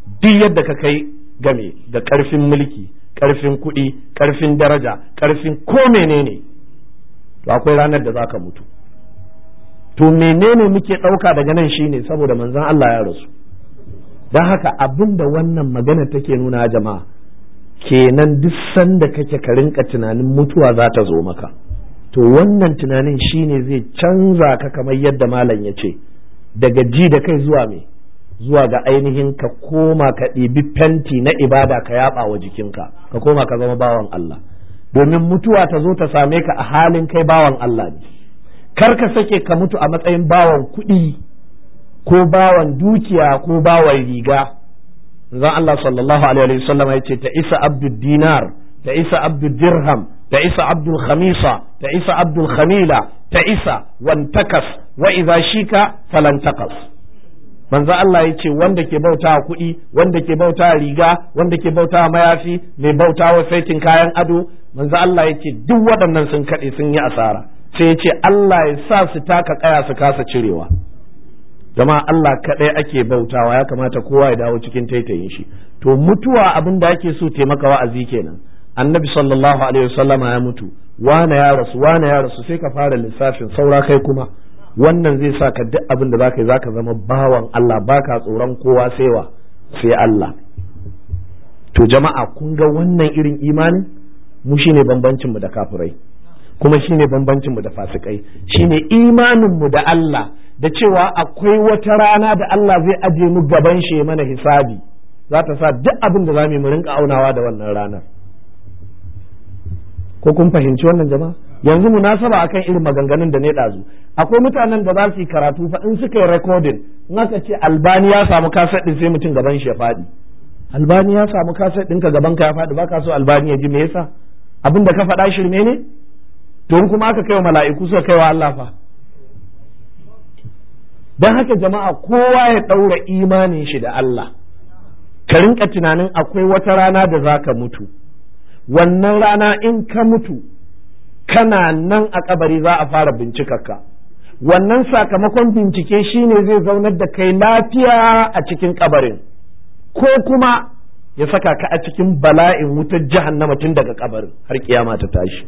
duk yadda ka kai game da ƙarfin mulki, ƙarfin kuɗi, ƙarfin daraja, ƙarfin ko menene, to akwai ranar da za ka mutu. To menene muke ɗauka daga nan shine saboda manzon Allah ya rasu. Don haka abin da wannan magana take nuna jama'a, kenan duk sanda kake ka rinka tunanin mutuwa za ta zo maka, to wannan tunanin shine zai canza ka kamar yadda malam ya ce, daga ji da kai zuwa me, zuwa ga ainihin ka koma ka ɗibi fenti na ibada ka yaɓa wa jikinka, ka koma ka zama bawan Allah, domin mutuwa ta zo ta same ka a halin kai bawan Allah ne. Kar ka sake ka mutu a matsayin bawan kuɗi ko bawan dukiya ko bawan riga. Zan Allah sallallahu alaihi wasallam ya ce ta isa abdul dinar, ta isa abdul dirham, ta isa abdul khamisa, ta isa abdul khamila, ta isa wantakas wa idza shika falantakas. Manzo Allah ya ce wanda ke bauta kuɗi, wanda ke bauta riga, wanda ke bauta mayafi, mai bauta wa saitin kayan ado, manzo Allah ya ce duk waɗannan sun kaɗe sun yi asara. Sai ya ce Allah ya sa su taka kaya su kasa cirewa. Jama'a Allah kaɗai ake bautawa, ya kamata kowa ya dawo cikin taitayin shi. To mutuwa abin da ake so taimaka wa'azi kenan. Annabi sallallahu alaihi wasallama ya mutu, wane ya rasu, sai ka fara lissafin saura kai kuma. Wannan zai sa ka duk abin da zaka yi zaka zama bawan Allah, baka tsoron kowa sai Allah. To jama'a kun ga wannan irin imanin mu shine bambancin mu da kafirai, kuma shine bambancin mu da fasikai, shine imanin mu da Allah, da cewa akwai wata rana da Allah zai aje mu gaban shi mana hisabi, za ta sa duk abin da zamu yi mu rinka aunawa da wannan ranar. Ko kun fahimci wannan jama'a? Yanzu munasaba akan irin maganganun da ne ɗazu, akwai mutanen da za su yi karatu fa in suka yi recording, in aka ce Albani ya samu kaset din sai mutum gaban shi ya faɗi. Albani ya samu kaset ɗinka gaban ka ya faɗi, baka so Albani ya ji, me yasa? Abin da ka faɗa shirme ne? To in kuma aka kai wa mala'iku suka kai wa Allah fa. Don haka jama'a kowa ya ɗaura imanin shi da Allah, ka rinka tunanin akwai wata rana da za ka mutu, wannan rana in ka mutu kana nan a kabari za a fara bincikarka, wannan sakamakon bincike shine zai zaunar da kai lafiya a cikin kabarin, ko kuma ya saka ka a cikin bala'in wutar jahannama tun daga kabarin har kiyama ta tashi.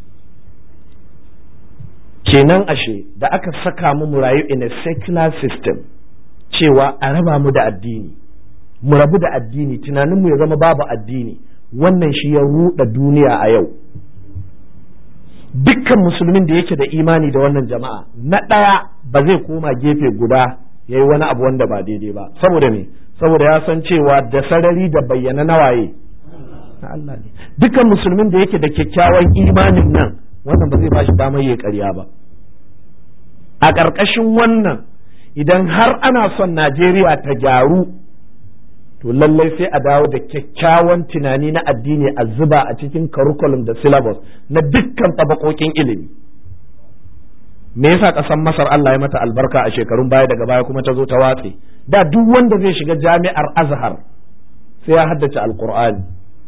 Kenan ashe da aka saka mu rayu in a secular system, cewa a raba mu da addini, mu rabu da addini, tunanin mu ya zama babu addini, wannan shi ya ruɗa duniya a yau. Dukkan musulmin da yake da imani da wannan jama'a, na ɗaya ba zai koma gefe guda ya yi wani abu wanda ba daidai ba. Saboda me? Saboda ya san cewa da sarari da bayyana na waye na Allah ne. Dukkan musulmin da yake da kyakkyawan imanin nan, wannan ba zai ba shi damar ya ƙarya ba. A ƙarƙashin wannan, idan har ana son Najeriya ta gyaru, to lallai sai a dawo da kyakkyawan tunani na addini a zuba a cikin curriculum da syllabus na dukkan tabakokin ilimi. Me yasa ƙasar Masar Allah ya mata albarka a shekarun baya, daga baya kuma ta zo ta watse? Da duk wanda zai shiga jami'ar Azhar sai ya haddace Alƙur'ani.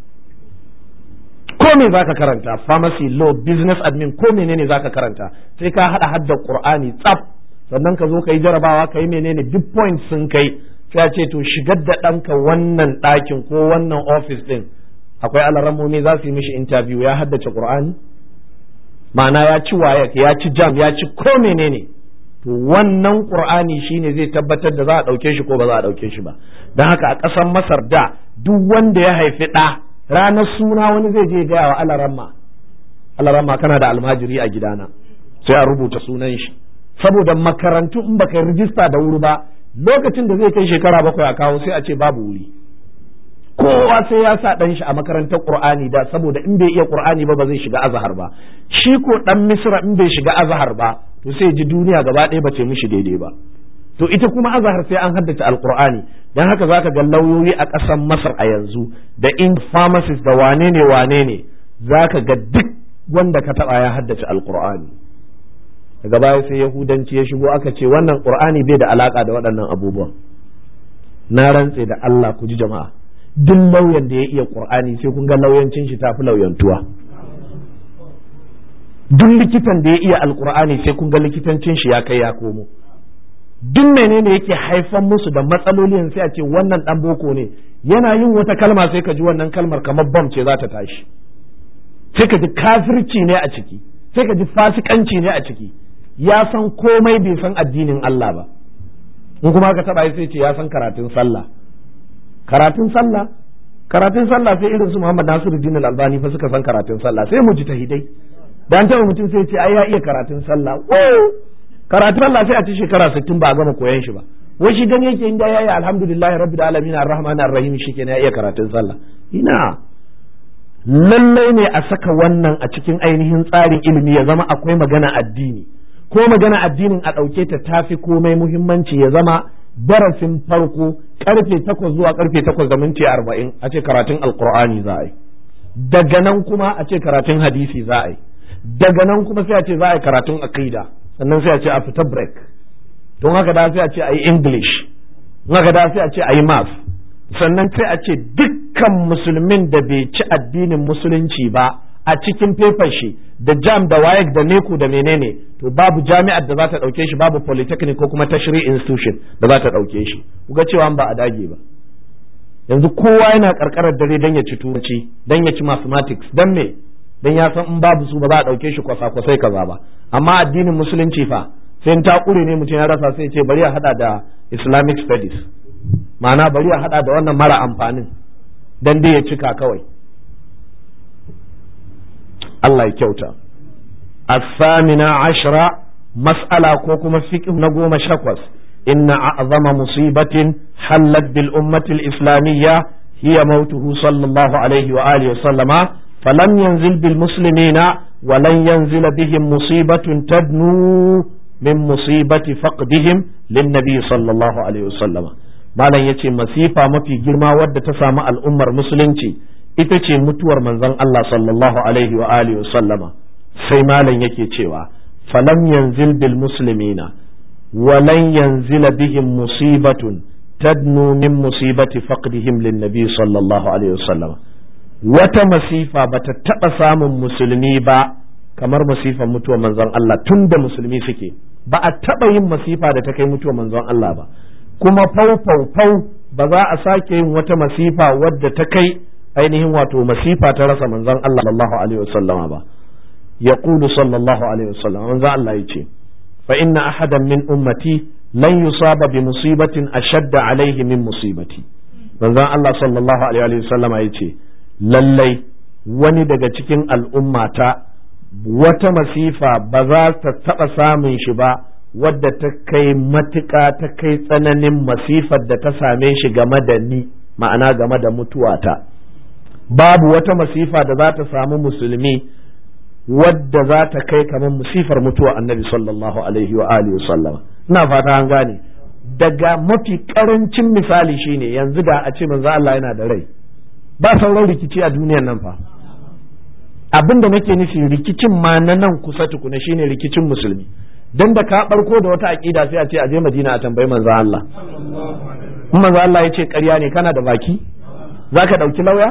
Ko me zaka karanta, pharmacy, law, business admin, ko menene zaka karanta, sai ka hadda Qur'ani tsaf, sannan ka zo ka yi jarabawa, ka yi menene, duk points sun kai, sai a ce to shigar da ɗanka wannan ɗakin ko wannan office ɗin, akwai alarammomi za su yi mishi interview, ya haddace Qur'ani, ma'ana ya ci wayek, ya ci jam, ya ci ko menene, to wannan Qur'ani shine zai tabbatar da za a ɗauke shi ko ba za a ɗauke shi ba. Don haka a ƙasar Masar da duk wanda ya haifi ɗa, ranar suna wani zai je gaya wa alaramma kana da almajiri a gidana, sai a rubuta sunan shi, saboda makarantu in baka rijista da wuri ba, lokacin da zai kai shekara 7 a kawo sai a ce babu wuri. Kowa sai ya sa ɗan shi a makarantar Qur'ani da, saboda in bai iya Qur'ani ba zai shiga Azhar ba. Shi ko ɗan Misra in bai shiga Azhar ba, to sai ji duniya gaba ɗaya ba ce mishi daidai ba. To ita kuma Azhar sai an haddace Alqur'ani. Dan haka zaka ga lauyoyi a ƙasar Masar a yanzu, da in pharmacist da wane ne zaka ga duk wanda ka taba ya haddace Alqur'ani. Daga baya sai Yahudanci ya shigo, aka ce wannan Qur'ani bai da alaka da waɗannan abubuwan. Na rantse da Allah, ku ji jama'a, duk lauyan da ya iya Qur'ani sai kun ga lauyancin shi tafi lauyantuwa. Duk likitan da ya iya Alqur'ani sai kun ga likitancin shi ya kai ya komo. duk menene yake haifan musu da matsaloli sai a ce wannan dan boko ne, yana yin wata kalma sai ka ji wannan kalmar kamar bam ce za ta tashi, sai ka ji kafirci ne a ciki, sai ka ji fasikanci ne a ciki, ya san komai bai san addinin Allah ba. in kuma ka taba sai ce ya san karatun sallah sai irin su Muhammad Nasiruddin Al-Albani fa suka san karatun sallah, sai mujtahidai dan taɓa mutum sai ce ai ya iya karatun sallah. Karatun sallah sai a ci shekara 60 ba a gama koyan shi ba, wai shi gani yake inda yayi alhamdulillahi rabbil alamin arrahmanir rahim shikenan ya iya karatun sallah. Ina lallai ne a saka wannan a cikin ainihin tsarin ilimi ya zama akwai magana addini, ko magana addinin a ɗauke ta tafi komai muhimmanci, ya zama darasin farko karfe 8 zuwa karfe 8:40 a ce karatun alqur'ani za a yi, daga nan kuma a ce karatun hadisi za a yi, daga nan kuma sai a ce za a yi karatun aqida, sannan sai a ce a fita break, don haka da sai a ce a yi english, don haka da sai a ce a yi math, sannan sai a ce dukkan musulmin da bai ci addinin musulunci ba a cikin paper shi da jam da wayek da neku da menene, to babu jami'ar da za ta dauke shi, babu polytechnic ko kuma tertiary institution da za ta dauke shi. Kuga cewa ba a dage ba, yanzu kowa yana karkarar dare dan ya ci turanci, dan ya ci mathematics, dan me, dan ya san in babu su ba za a dauke shi kwasa-kwasai kaza ba. Amma addinin musulunci fa sai in ta kure ne mutum ya rasa sai ya ce bari ya hada da Islamic studies, ma'ana bari ya hada da wannan mara amfanin dan dai ya cika kawai. Allah ya kyauta. As-samina ashra, mas'ala ko kuma fiqh na 18, inna a'zama musibatin hallat bil ummati al-islamiyya hiya mautuhu sallallahu alaihi wa alihi wa sallama falam yanzil bil muslimina wa lan yanzil bihim musibatun tadnu min musibati faqdihim lin nabi sallallahu alaihi wa sallama. Malam yace masifa mafi girma wadda ta samu al'ummar musulunci ita ce mutuwar manzon Allah sallallahu alaihi wa alihi sallama. Sai malam yake cewa falam yanzil bil muslimina wa lan yanzila bihim musibatun tadnu min musibati faqdihim lin nabi sallallahu alaihi wa sallama. Wata masifa bata taba samun musulmi ba kamar masifar mutuwar manzon Allah, tun da musulmi suke ba a taba yin masifa da ta kai mutuwar manzon Allah ba, kuma fau ba za a sake yin wata masifa wadda ta kai ainihin wato masifa ta rasa manzon Allah sallallahu alaihi wasallama ba. Yaqulu sallallahu alaihi wasallam, manzon Allah yace fa inna ahadan min ummati lan yusaba bi musibatin ashadda alaihi min musibati. Manzon Allah sallallahu alaihi wasallama yace lallai wani daga cikin al'ummata wata masifa ba za ta taba samun shi ba wadda ta kai matuƙa, ta kai tsananin masifar da ta same shi game da ni, ma'ana game da mutuwata. Babu wata masifa da za ta samu musulmi wadda za ta kai kamar musifar mutuwa annabi sallallahu alaihi wa alihi sallama. Ina fata an gane. Daga mafi karancin misali shine yanzu da a ce manzo Allah yana da rai, ba sauran rikici a duniyar nan fa. Abin da nake nufi rikicin ma na nan kusa tukuna shine rikicin musulmi. Dan da ka barko da wata aqida sai a ce a je Madina a tambayi manzo Allah. In manzo Allah ya ce ƙarya ne, kana da baki? Zaka dauki lauya?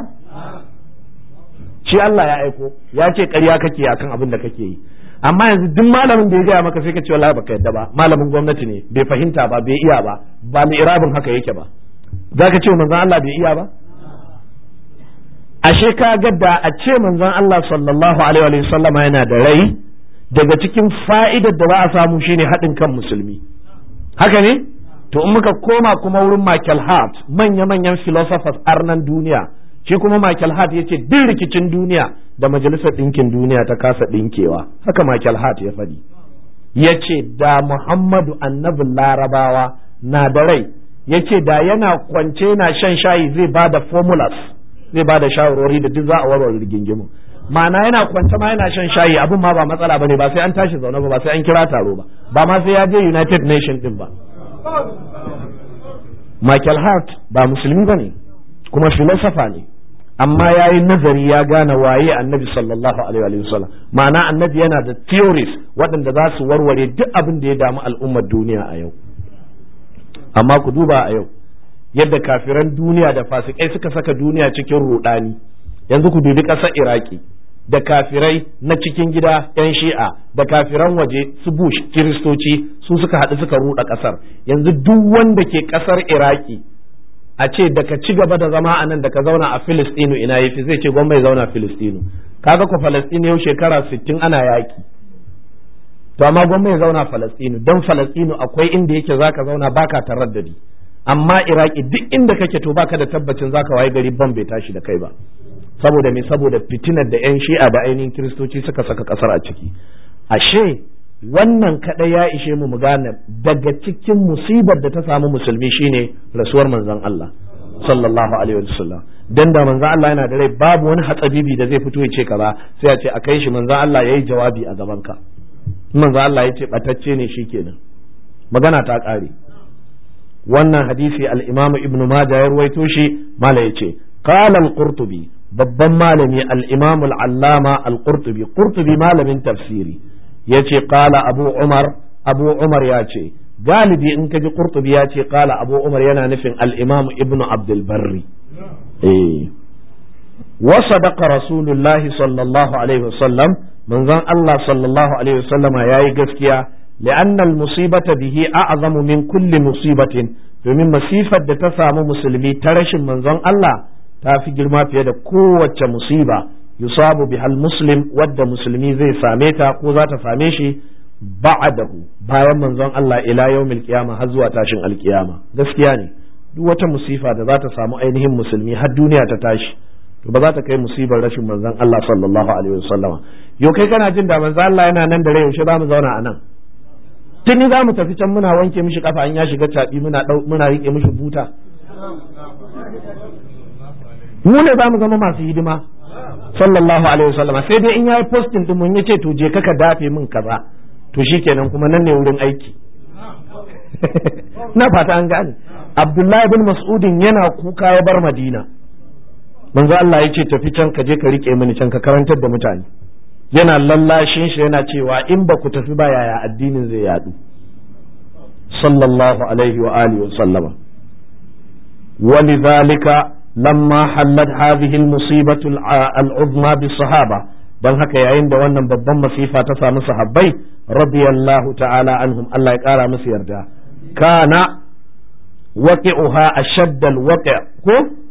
Shi Allah ya aiko ya ce ƙarya kake akan abin da kake yi, amma yanzu duk malamin da ya gaya maka sai ka ce wallahi baka yadda ba, malamin gwamnati ne, bai fahimta ba, bai iya ba, ba mai irabin haka yake ba, zaka ce manzon Allah bai iya ba? Ashe ka ga da a ce manzon Allah sallallahu alaihi wa sallama yana da rai, daga cikin fa'idar da za a samu shine haɗin kan musulmi, haka ne? To in muka koma kuma wurin Michael Hart, manya-manyan philosophers arnan duniya, shi kuma Michael Hart ya ce duk rikicin duniya da majalisar ɗinkin duniya ta kasa ɗinkewa, haka Michael Hart ya faɗi. Ya ce da Muhammadu annabin Larabawa na da rai, ya ce da yana kwance na shan shayi zai ba da formulas, zai ba da shawarwari da duk za a warware rigingimu. Ma'ana yana kwance ma yana shan shayi, abin ma ba matsala bane, ba sai an tashi zaune ba, ba sai an kira taro ba, ba ma sai ya je United Nations din ba. Michael Hart ba musulmi bane, kuma filosofa ne, amma ya yi nazari ya gane waye annabi sallallahu alaihi wa sallam. Ma'ana annabi yana da theories waɗanda za su warware duk abin da ya damu al'ummar duniya a yau. Amma ku duba a yau yadda kafiran duniya da fasikai suka saka duniya cikin rudani. Yanzu ku dubi ƙasar Iraki, da kafirai na cikin gida yan shi'a da kafiran waje su Bush kiristoci su suka haɗu suka ruɗa ƙasar. Yanzu duk wanda ke ƙasar Iraki a ce da ka ci gaba da zama a nan da ka zauna a Filistinu ina yafi, zai ce gwamnati zauna Filistinu. Kaga ko Falastinu yau shekara 60 ana yaki, to amma gwamnati zauna Falastinu dan Falastinu akwai inda yake zaka zauna baka taraddadi, amma Iraki duk inda kake to baka da tabbacin zaka waye gari ban bai tashi da kai ba. Saboda me? Saboda fitinar da yan shi'a da ainihin kiristoci suka saka kasar a ciki. Ashe wannan kadai ya ishe mu gane daga cikin musibar da ta samu musulmi shine rasuwar manzon Allah sallallahu alaihi wasallam. Dan da manzon Allah yana da rai babu wani hatsabibi da zai fito ya ce kaza, sai ya ce a kai shi manzon Allah yayi jawabi a gaban ka. Manzon Allah ya ce batacce ne shikenan, magana ta kare. Wannan hadisi al-Imam Ibn Majah ya ruwaito shi, mala yace qala al-Qurtubi, babban malami al-Imam al-Allama al-Qurtubi, Qurtubi malamin tafsiri, yace qala Abu Umar yace, galibi in kaji Qurtubi yace qala Abu Umar yana nufin al-Imam Ibn Abdul Barri. Wa sadaqa Rasulullah sallallahu alaihi wasallam, manzon Allah sallallahu alaihi wasallama yayi gaskiya, li'anna al-musibata bihi a'zamu min kulli musibatin, domin masifar da ta samu musulmi ta rashin manzon Allah ta fi girma fiye da kowace musiba yusabu bihal muslim, wadda musulmi zai same ta ko za ta same shi ba'adahu, bayan manzon Allah ila yawmil qiyama, har zuwa tashin alkiyama. Gaskiya ne, duk wata musifa da za ta samu ainihin musulmi har duniya ta tashi to ba za ta kai musibar rashin manzon Allah sallallahu alaihi wasallam. Yau kai kana jin da manzon Allah yana nan da rai, yaushe za mu zauna a nan? Tuni za mu tafi can muna wanke mishi kafa, an ya shiga caɓi muna rike mishi buta. Mu ne za mu zama masu hidima sallallahu alaihi wasallam. Sai dai in yayi posting din mun yace to je ka dafe min kaza, to shikenan kuma nan ne wurin aiki. Na fata an gane. Abdullahi bin Mas'udin yana kuka ya bar Madina, manzo Allah ya ce tafi can ka je ka rike mini can ka karantar da mutane. Yana lallashin shi yana cewa in ba ku tafi ba yaya addinin zai yadu sallallahu alaihi wa alihi wa sallama. Walidhalika lamma hallat hadhihi almusibatu al'uzma bis-sahaba, dan haka yayin da wannan babban masifa ta samu sahabbai radiyallahu ta'ala anhum, Allah ya kara musu yarda, kana waqi'uha ashadda al-waqi' ko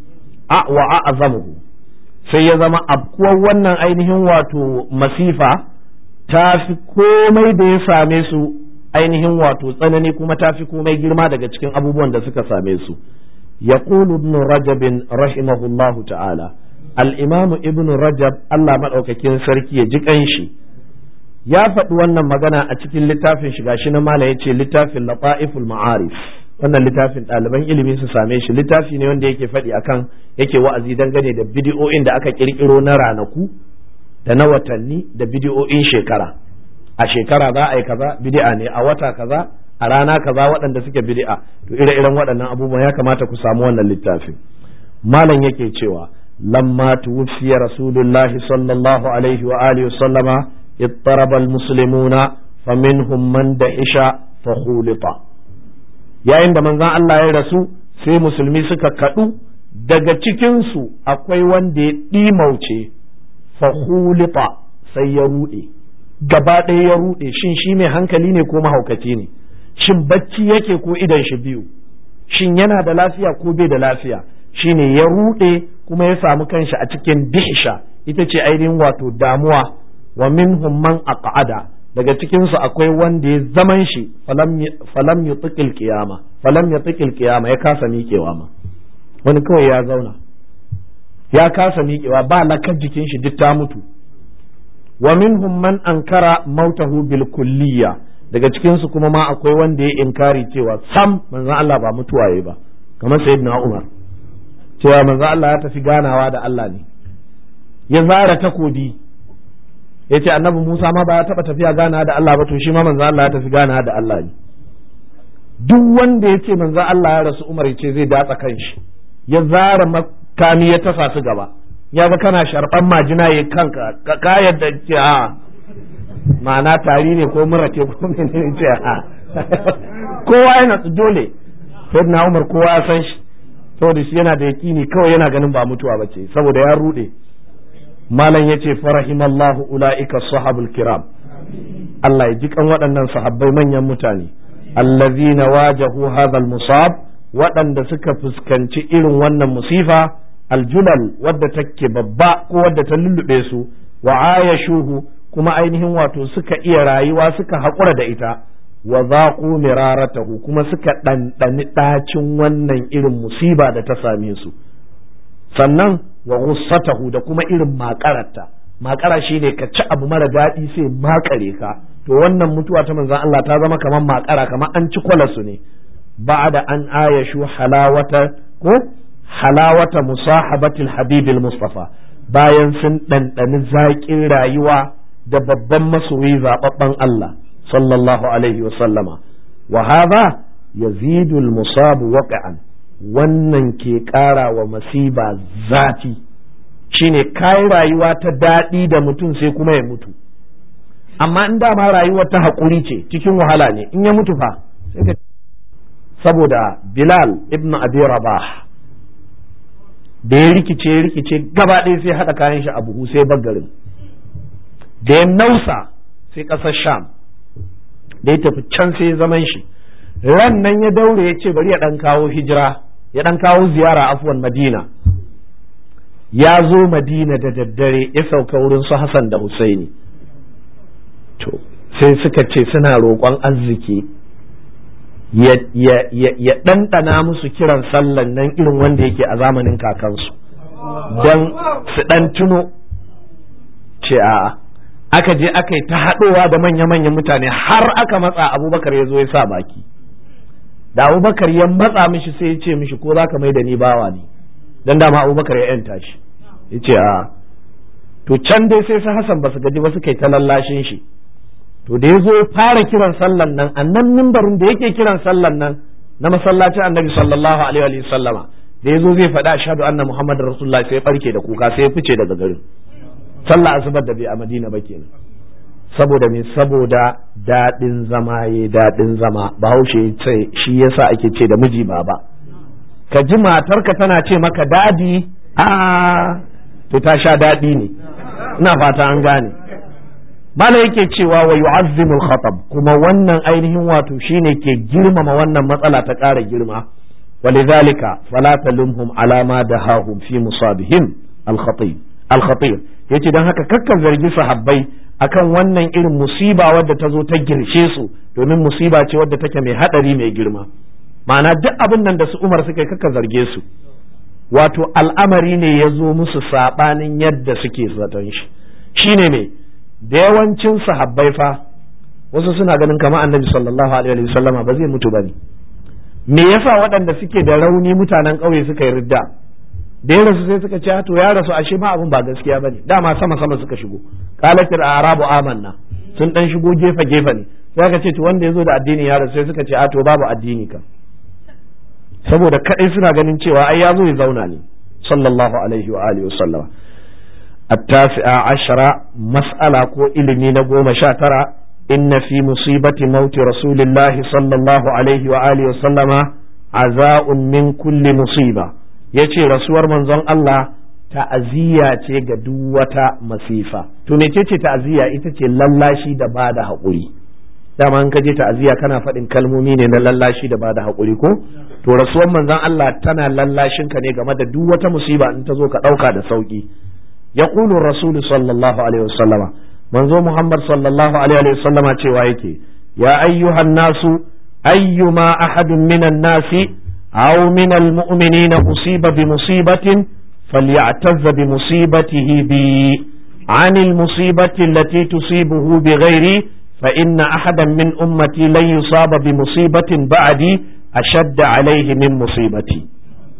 wa a'zamuhu, sai ya zama abkuwar wannan ainihin wato masifa ta fi komai da ya same su ainihin wato tsanani, kuma ta fi komai girma daga cikin abubuwan da suka same su. يقول ابن رجب رحمه الله تعالى، الإمام ابن رجب الله مدaukakin sarki ya ji kanshi ya faɗi wannan magana a cikin littafin shi, gashi na mala yace littafin Lataiful Ma'arif. Wannan littafin ɗaliban ilimi su same shi, littafi ne wanda yake faɗi akan, yake wa'azi dangane da bidiyo'in da aka kirkiro na ranaku da na watanni da bidiyo'in shekara. A shekara za a yi kaza bid'a ne, a wata kaza, a rana kaza waɗanda suke bid'a. To ire-iren waɗannan abubuwan ya kamata ku samu wannan littafin. Malam yake cewa lamma tuwfiya rasulullahi sallallahu alaihi wa alihi sallama ittaraba almuslimuna faminhum man da'isha fa khulita. Yayin da manzon Allah ya rasu sai musulmi suka kadu, daga cikin su akwai wanda ya dimauce, fa khulita, sai ya rude, gaba ɗaya ya rude. Shin shi mai hankali ne ko mahaukaci ne? Shin bacci yake ko idan shi biyu? Shin yana da lafiya ko bai da lafiya? Shine ya rude kuma ya samu kanshi a cikin dihisha, ita ce ainihin wato damuwa. Wa minhum man aqada, daga cikin su akwai wanda ya zaman shi falam yutiqil qiyama, ya kasa miƙewa ma. Wani kawai ya zauna ya kasa miƙewa, ba lakar jikin shi duk ta mutu. Wa minhum man ankara mautahu bil kulliyya, daga cikin su kuma ma akwai wanda ya inkari cewa sam manzon Allah ba mutuwa yayi ba, kamar sayyidina Umar, cewa manzon Allah ya tafi ganawa da Allah ne, ya zara takobi ya ce annabi Musa ma ba ya taba tafiya ganawa da Allah ba, to shi ma manzon Allah ya tafi ganawa da Allah ne. Duk wanda ya ce manzon Allah ya rasu, Umar ya ce zai datsa kanshi, ya zara makami ya tasa su gaba, ya ga kana sharban majina ya kanka ka yadda ce a ma'ana tari ne ko mura ce ko menene ce a kowa yana dole. Sayyidina Umar kowa ya san shi, saboda shi yana da yakini, kawai yana ganin ba mutuwa bace saboda ya rude. malam yace farahimallahu ulaika sahabul kiram, Allah ya ji kan waɗannan sahabbai manyan mutane, allazina wajahu hadha al-musab, waɗanda suka fuskanci irin wannan musifa, aljulal wadda take babba ko wadda ta lullube su, wa ayashuhu kuma ainihin wato suka iya rayuwa suka haƙura da ita, wa zaqu miraratahu kuma suka ɗanɗani ɗacin wannan irin musiba da ta same su, sannan wa ghussatahu da kuma irin maƙararta. Maƙara shine ka ci abu mara daɗi sai makare ka, to wannan mutuwa ta manzon Allah ta zama kamar maƙara, kamar an ci kwalasu ne. ba'da an ayashu halawata musahabatil habibil mustafa, bayan sun ɗanɗani zaƙin rayuwa da babban masoyi zaɓaɓɓen Allah sallallahu alaihi wa sallama. Wa hadha yazidu al-musab waqa'an, wannan ke ƙara wa masiba zafi, shine kai rayuwa ta daɗi da mutum sai kuma ya mutu. Amma in dama rayuwar ta haƙuri ce cikin wahala ne, in ya mutu fa sai ka, saboda Bilal ibn Abi Rabah da ya rikice gaba ɗaya sai haɗa kayan shi a buhu sai baggarin, da ya nausa sai ƙasar Sham, da ya tafi can sai zaman shi. Ran nan ya daure ya ce bari ya ɗan kawo hijira, ya ɗan kawo ziyara afwan Madina. Ya zo Madina da daddare ya sauka wurin su Hassan da Husaini, to sai suka ce suna roƙon arziki ya ɗanɗana musu kiran sallan nan irin wanda yake a zamanin kakansu, don su ɗan tuno. Ce a aka je aka yi ta haɗowa da manya-manyan mutane har aka matsa Abubakar ya zo ya sa baki. Da Abubakar ya matsa mishi sai ya ce mishi ko za ka mai da ni bawa ne, don dama Abubakar ya yanta shi. Ya ce a to can dai sai su Hassan ba su gaji ba suka yi ta lallashin shi. To da ya zo fara kiran sallan nan, annan mimbarin da yake kiran sallan nan na masallacin annabi sallallahu alaihi wa sallama, da ya zo zai faɗa ashhadu anna muhammadar rasulullah sai ya barke da kuka sai ya fice daga garin. Sallah asubar da bai a Madina ba kenan. Saboda me? Saboda daɗin zama ya daɗin zama. Bahaushe ce shi yasa ake ce da miji baba. Ka ji matarka tana ce maka dadi, to ta sha daɗi ne. Ina fata an gane. Bala yake cewa wa yu'azzimul khatab, kuma wannan ainihin wato shine ke girmama wannan matsala ta ƙara girma. Walidhalika fala talumhum ala ma dahahum fi musabihim al-khatir. Yace dan haka kakkan zargi sahabbai akan wannan irin musiba wadda ta zo ta girshe su, domin musiba ce wadda take mai hadari mai girma. Ma'ana duk abin nan da su Umar suka yi kakkan zarge su, wato al'amari ne ya zo musu sabanin yadda suke zaton shi. Shine ne da yawancin sahabbai fa wasu suna ganin kamar annabi sallallahu alaihi wasallama ba zai mutu bane. Me yasa waɗanda suke da rauni mutanen ƙauye suka yi ridda, da ya rasu sai suka ce to ya rasu ashe ma abin ba gaskiya bane, dama sama suka shigo. Qalatil a'rabu amanna, sun dan shigo gefe ne, sai ka ce to wanda yazo da addini ya rasu, sai suka ce to babu addini ka, saboda kadai suna ganin cewa ai ya zo ya zauna ne sallallahu alaihi wa alihi wasallama. التاسعة عشرة مسألة كو إلمي نقوم شاترة إن في مصيبة موت رسول الله صلى الله عليه وآله وسلم عزاء من كل مصيبة. يتي رسول منزل الله ta'aziyya ce ga duk wata masifa. To mecece ta'aziyya? Ita ce lallashi da bada haƙuri. Dama in ka je ta'aziyya kana faɗin kalmomi ne na lallashi da bada haƙuri ko? To rasuwar manzon Allah tana lallashin ka ne game da duk wata musiba in ta zo ka ɗauka da sauƙi. يقول الرسول صلى الله عليه وسلم منذ محمد صلى الله عليه وسلم cewa يا أيها الناس أيما أحد من الناس أو من المؤمنين أصيب بمصيبة فليعتز بمصيبته بي عن المصيبة التي تصيبه بغيري فإن أحدا من أمتي لن يصاب بمصيبة بعدي أشد عليه من مصيبتي.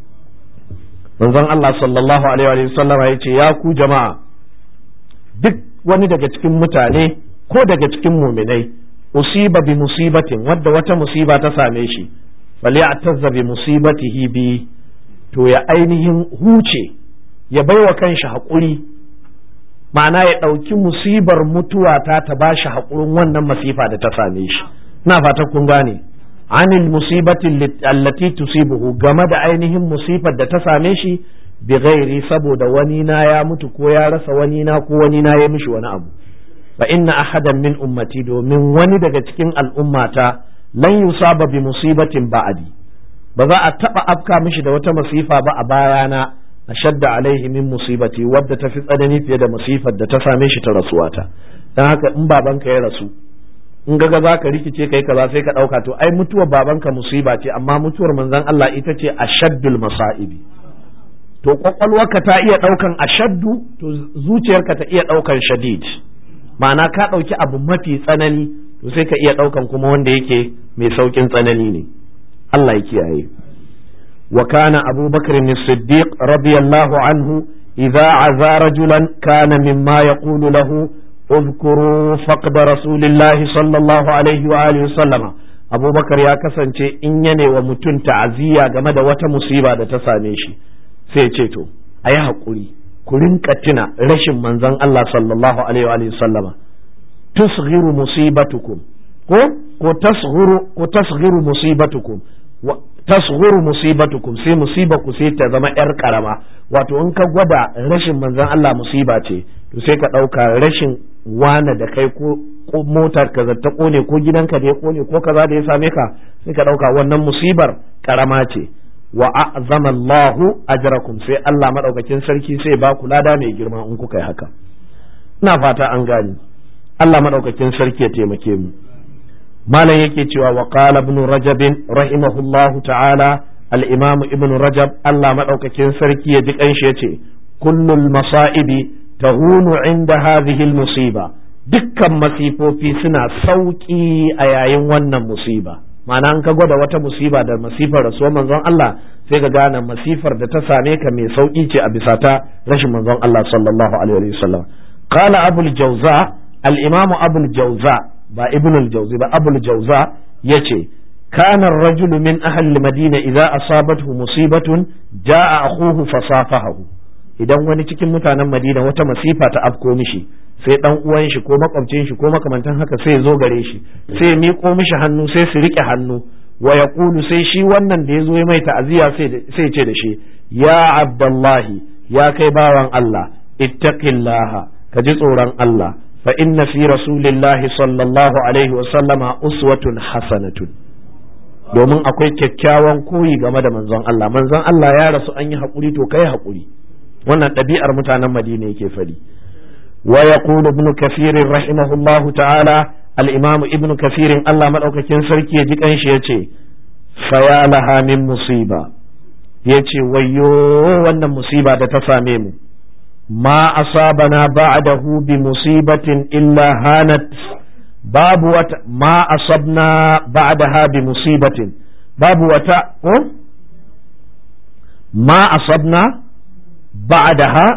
manzon Allah sallallahu alaihi wa sallam ya ce ya ku jama'a, duk wani daga cikin mutane ko daga cikin muminai usiba bi musibatin, wadda wata musiba ta same shi, falyatazza bi musibatihi bi, to ya ainihin huce ya baiwa kanshi haƙuri, ma'ana ya ɗauki musibar mutuwa ta bashi haƙurin wannan masifa da ta same shi. Ina fatan kun gane. anil musibati allati tusibuhu, game da ainihin musibar da ta same shi, bighairi saboda wani na ya mutu ko ya rasa wani na ko wani na ya mishi wani abu fa inna ahadan min ummati domin wani daga cikin al'ummata lan yusaba bi musibatin ba'di ba za a taba afka mishi da wata masifa ba a bayana ashadda alaihi min musibati wadda ta fi tsanani fiye da musifar da ta same shi ta rasuwata dan haka in babanka ya rasu in ga za ka rikice kai kaza sai ka dauka to ai mutuwar babanka musiba ce amma mutuwar manzon Allah ita ce ashaddul masaibi to kwakwalwarka ta iya daukan ashaddu to zuciyarka ta iya daukan shadid ma'ana ka dauki abu mafi tsanani to sai ka iya daukan kuma wanda yake mai saukin tsanani ne Allah ya kiyaye wa kana Abu Bakr as-Siddiq radiyallahu anhu idza aza rajulan kana mimma yaqulu lahu اذكروا فقد رسول الله صلى الله عليه وآله وسلم أبو بكر يا kasance in yane wa mutum ta'aziyya game da wata musiba da ta same shi sai ce to ayi hakuri ku rinka tuna rashin manzon Allah sallallahu alaihi wa sallama tusghiru musibatukum ko tasghiru musibatukum tasghuru musibatukum sai musiba ku sai ta zama yar karama wato in ka gwada rashin manzon Allah musiba ce to sai ka dauka rashin wane da kai ko motar ka ta kone ko gidanka da ya kone ko kaza da ya same ka sai ka dauka wannan musibar karama ce wa a'zama Allahu ajrakum sai Allah madaukakin sarki sai ba ku lada mai girma in kuka yi haka ina fata an gani Allah madaukakin sarki ya taimake mu malam yake cewa wa qala ibn rajab rahimahullahu ta'ala al-imam ibn rajab Allah madaukakin sarki ya ji kanshi yace kullul masaibi tahunu inda hadhihi al-musiba dukkan masifofi suna sauki a yayin wannan musiba ma'ana an ka gwada wata musiba da masifar rasuwar manzon Allah sai ka gane masifar da ta same ka mai sauki ce a bisa ta rashin manzon Allah sallallahu alaihi wasallam qala abul jawza al-imam abul jawza ba ibn al-jawzi ba abul jawza yace kana ar-rajulu min ahli al-madina idza asabathu musibatun jaa akhuhu fasafahu idan wani cikin mutanen madina wata masifa ta afko mishi sai dan uwan shi ko makwabcin shi ko makamantan haka sai zo gare shi sai ya miƙo mishi hannu sai su rike hannu wa yaqulu sai shi wannan da yazo ya mai ta'aziya sai ce da shi ya abdullahi ya kai bawan Allah ittaqillaha ka ji tsoron Allah fa inna fi rasulillahi sallallahu alaihi wa sallama uswatun hasanatun domin akwai kyakkyawan koyi game da manzon Allah ya rasu an yi hakuri to kai hakuri wannan ɗabi'ar mutanen Madina yake fadi wa yaqulu ibn kathir rahimahullahu ta'ala al-imam ibn kathir Allah madaukakin sarki ya ji kanshi yace fayalaha min musiba yace wayyo wannan musiba da ta same mu ma asabana ba'dahu bi musibatin illa hanat babu wata ma asabna ba'daha bi musibatin babu wata ma asabna ba'daha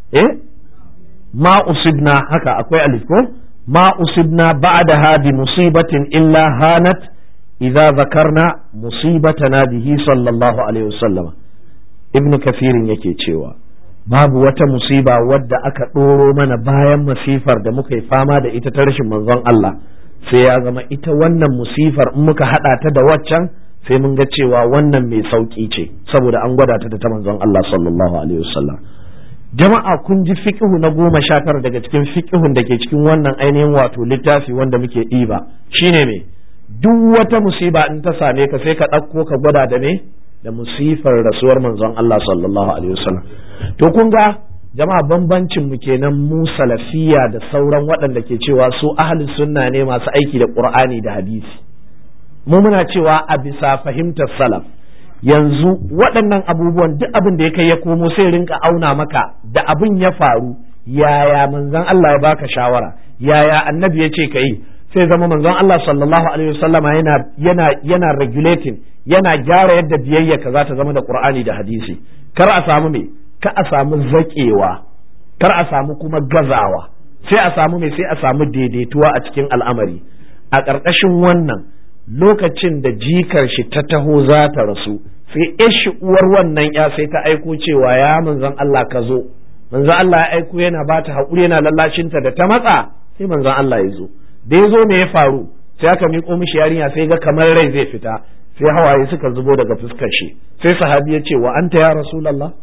ma usibna haka akwai alif ko ma usibna ba'daha bi musibatin illa hanat idza zakarna musibatana bihi sallallahu alaihi wasallam ibnu kafirin yake cewa babu wata musiba wadda aka ɗoro mana bayan masifar da muka yi fama da ita ta rashin manzon Allah sai ya zama ita wannan musifar in muka haɗa ta da waccan sai mun ga cewa wannan mai sauƙi ce saboda an gwada ta da ta manzon Allah sallallahu alaihi wasallam jama'a kun ji fiqhu na 19 daga cikin fiqhun da ke cikin wannan ainihin wato littafi wanda muke ɗiba shine me duk wata musiba in ta same ka sai ka ɗauko ka gwada da me da musifar rasuwar manzon Allah sallallahu alaihi wasallam to kun ga jama'a bambancin mu kenan mu salafiya da sauran waɗanda ke cewa su ahlus sunna ne masu aiki da Qur'ani da hadisi mu muna cewa a bisa fahimtar salaf yanzu waɗannan abubuwan duk abin da ya kai ya komo sai rinka auna maka da abin ya faru yaya manzon Allah ya baka shawara yaya annabi ya ce kai sai zama manzon Allah sallallahu alaihi wasallama yana regulating yana gyara yadda biyayya ka za ta zama da Qur'ani da hadisi kar a samu me ka a samu zakewa kar a samu kuma gazawa sai a samu me sai a samu daidaituwa a cikin al'amari a ƙarƙashin wannan lokacin da jikar shi ta taho za ta rasu sai ishi uwar wannan ya sai ta aiko cewa ya manzon Allah ka zo manzon Allah ya aiko yana ba ta haƙuri yana lallashinta da ta matsa sai manzon Allah ya zo da ya zo me ya faru sai aka miƙo mishi yarinya sai ga kamar rai zai fita sai hawaye suka zubo daga fuskar shi sai sahabi ya ce wa anta ya rasulullah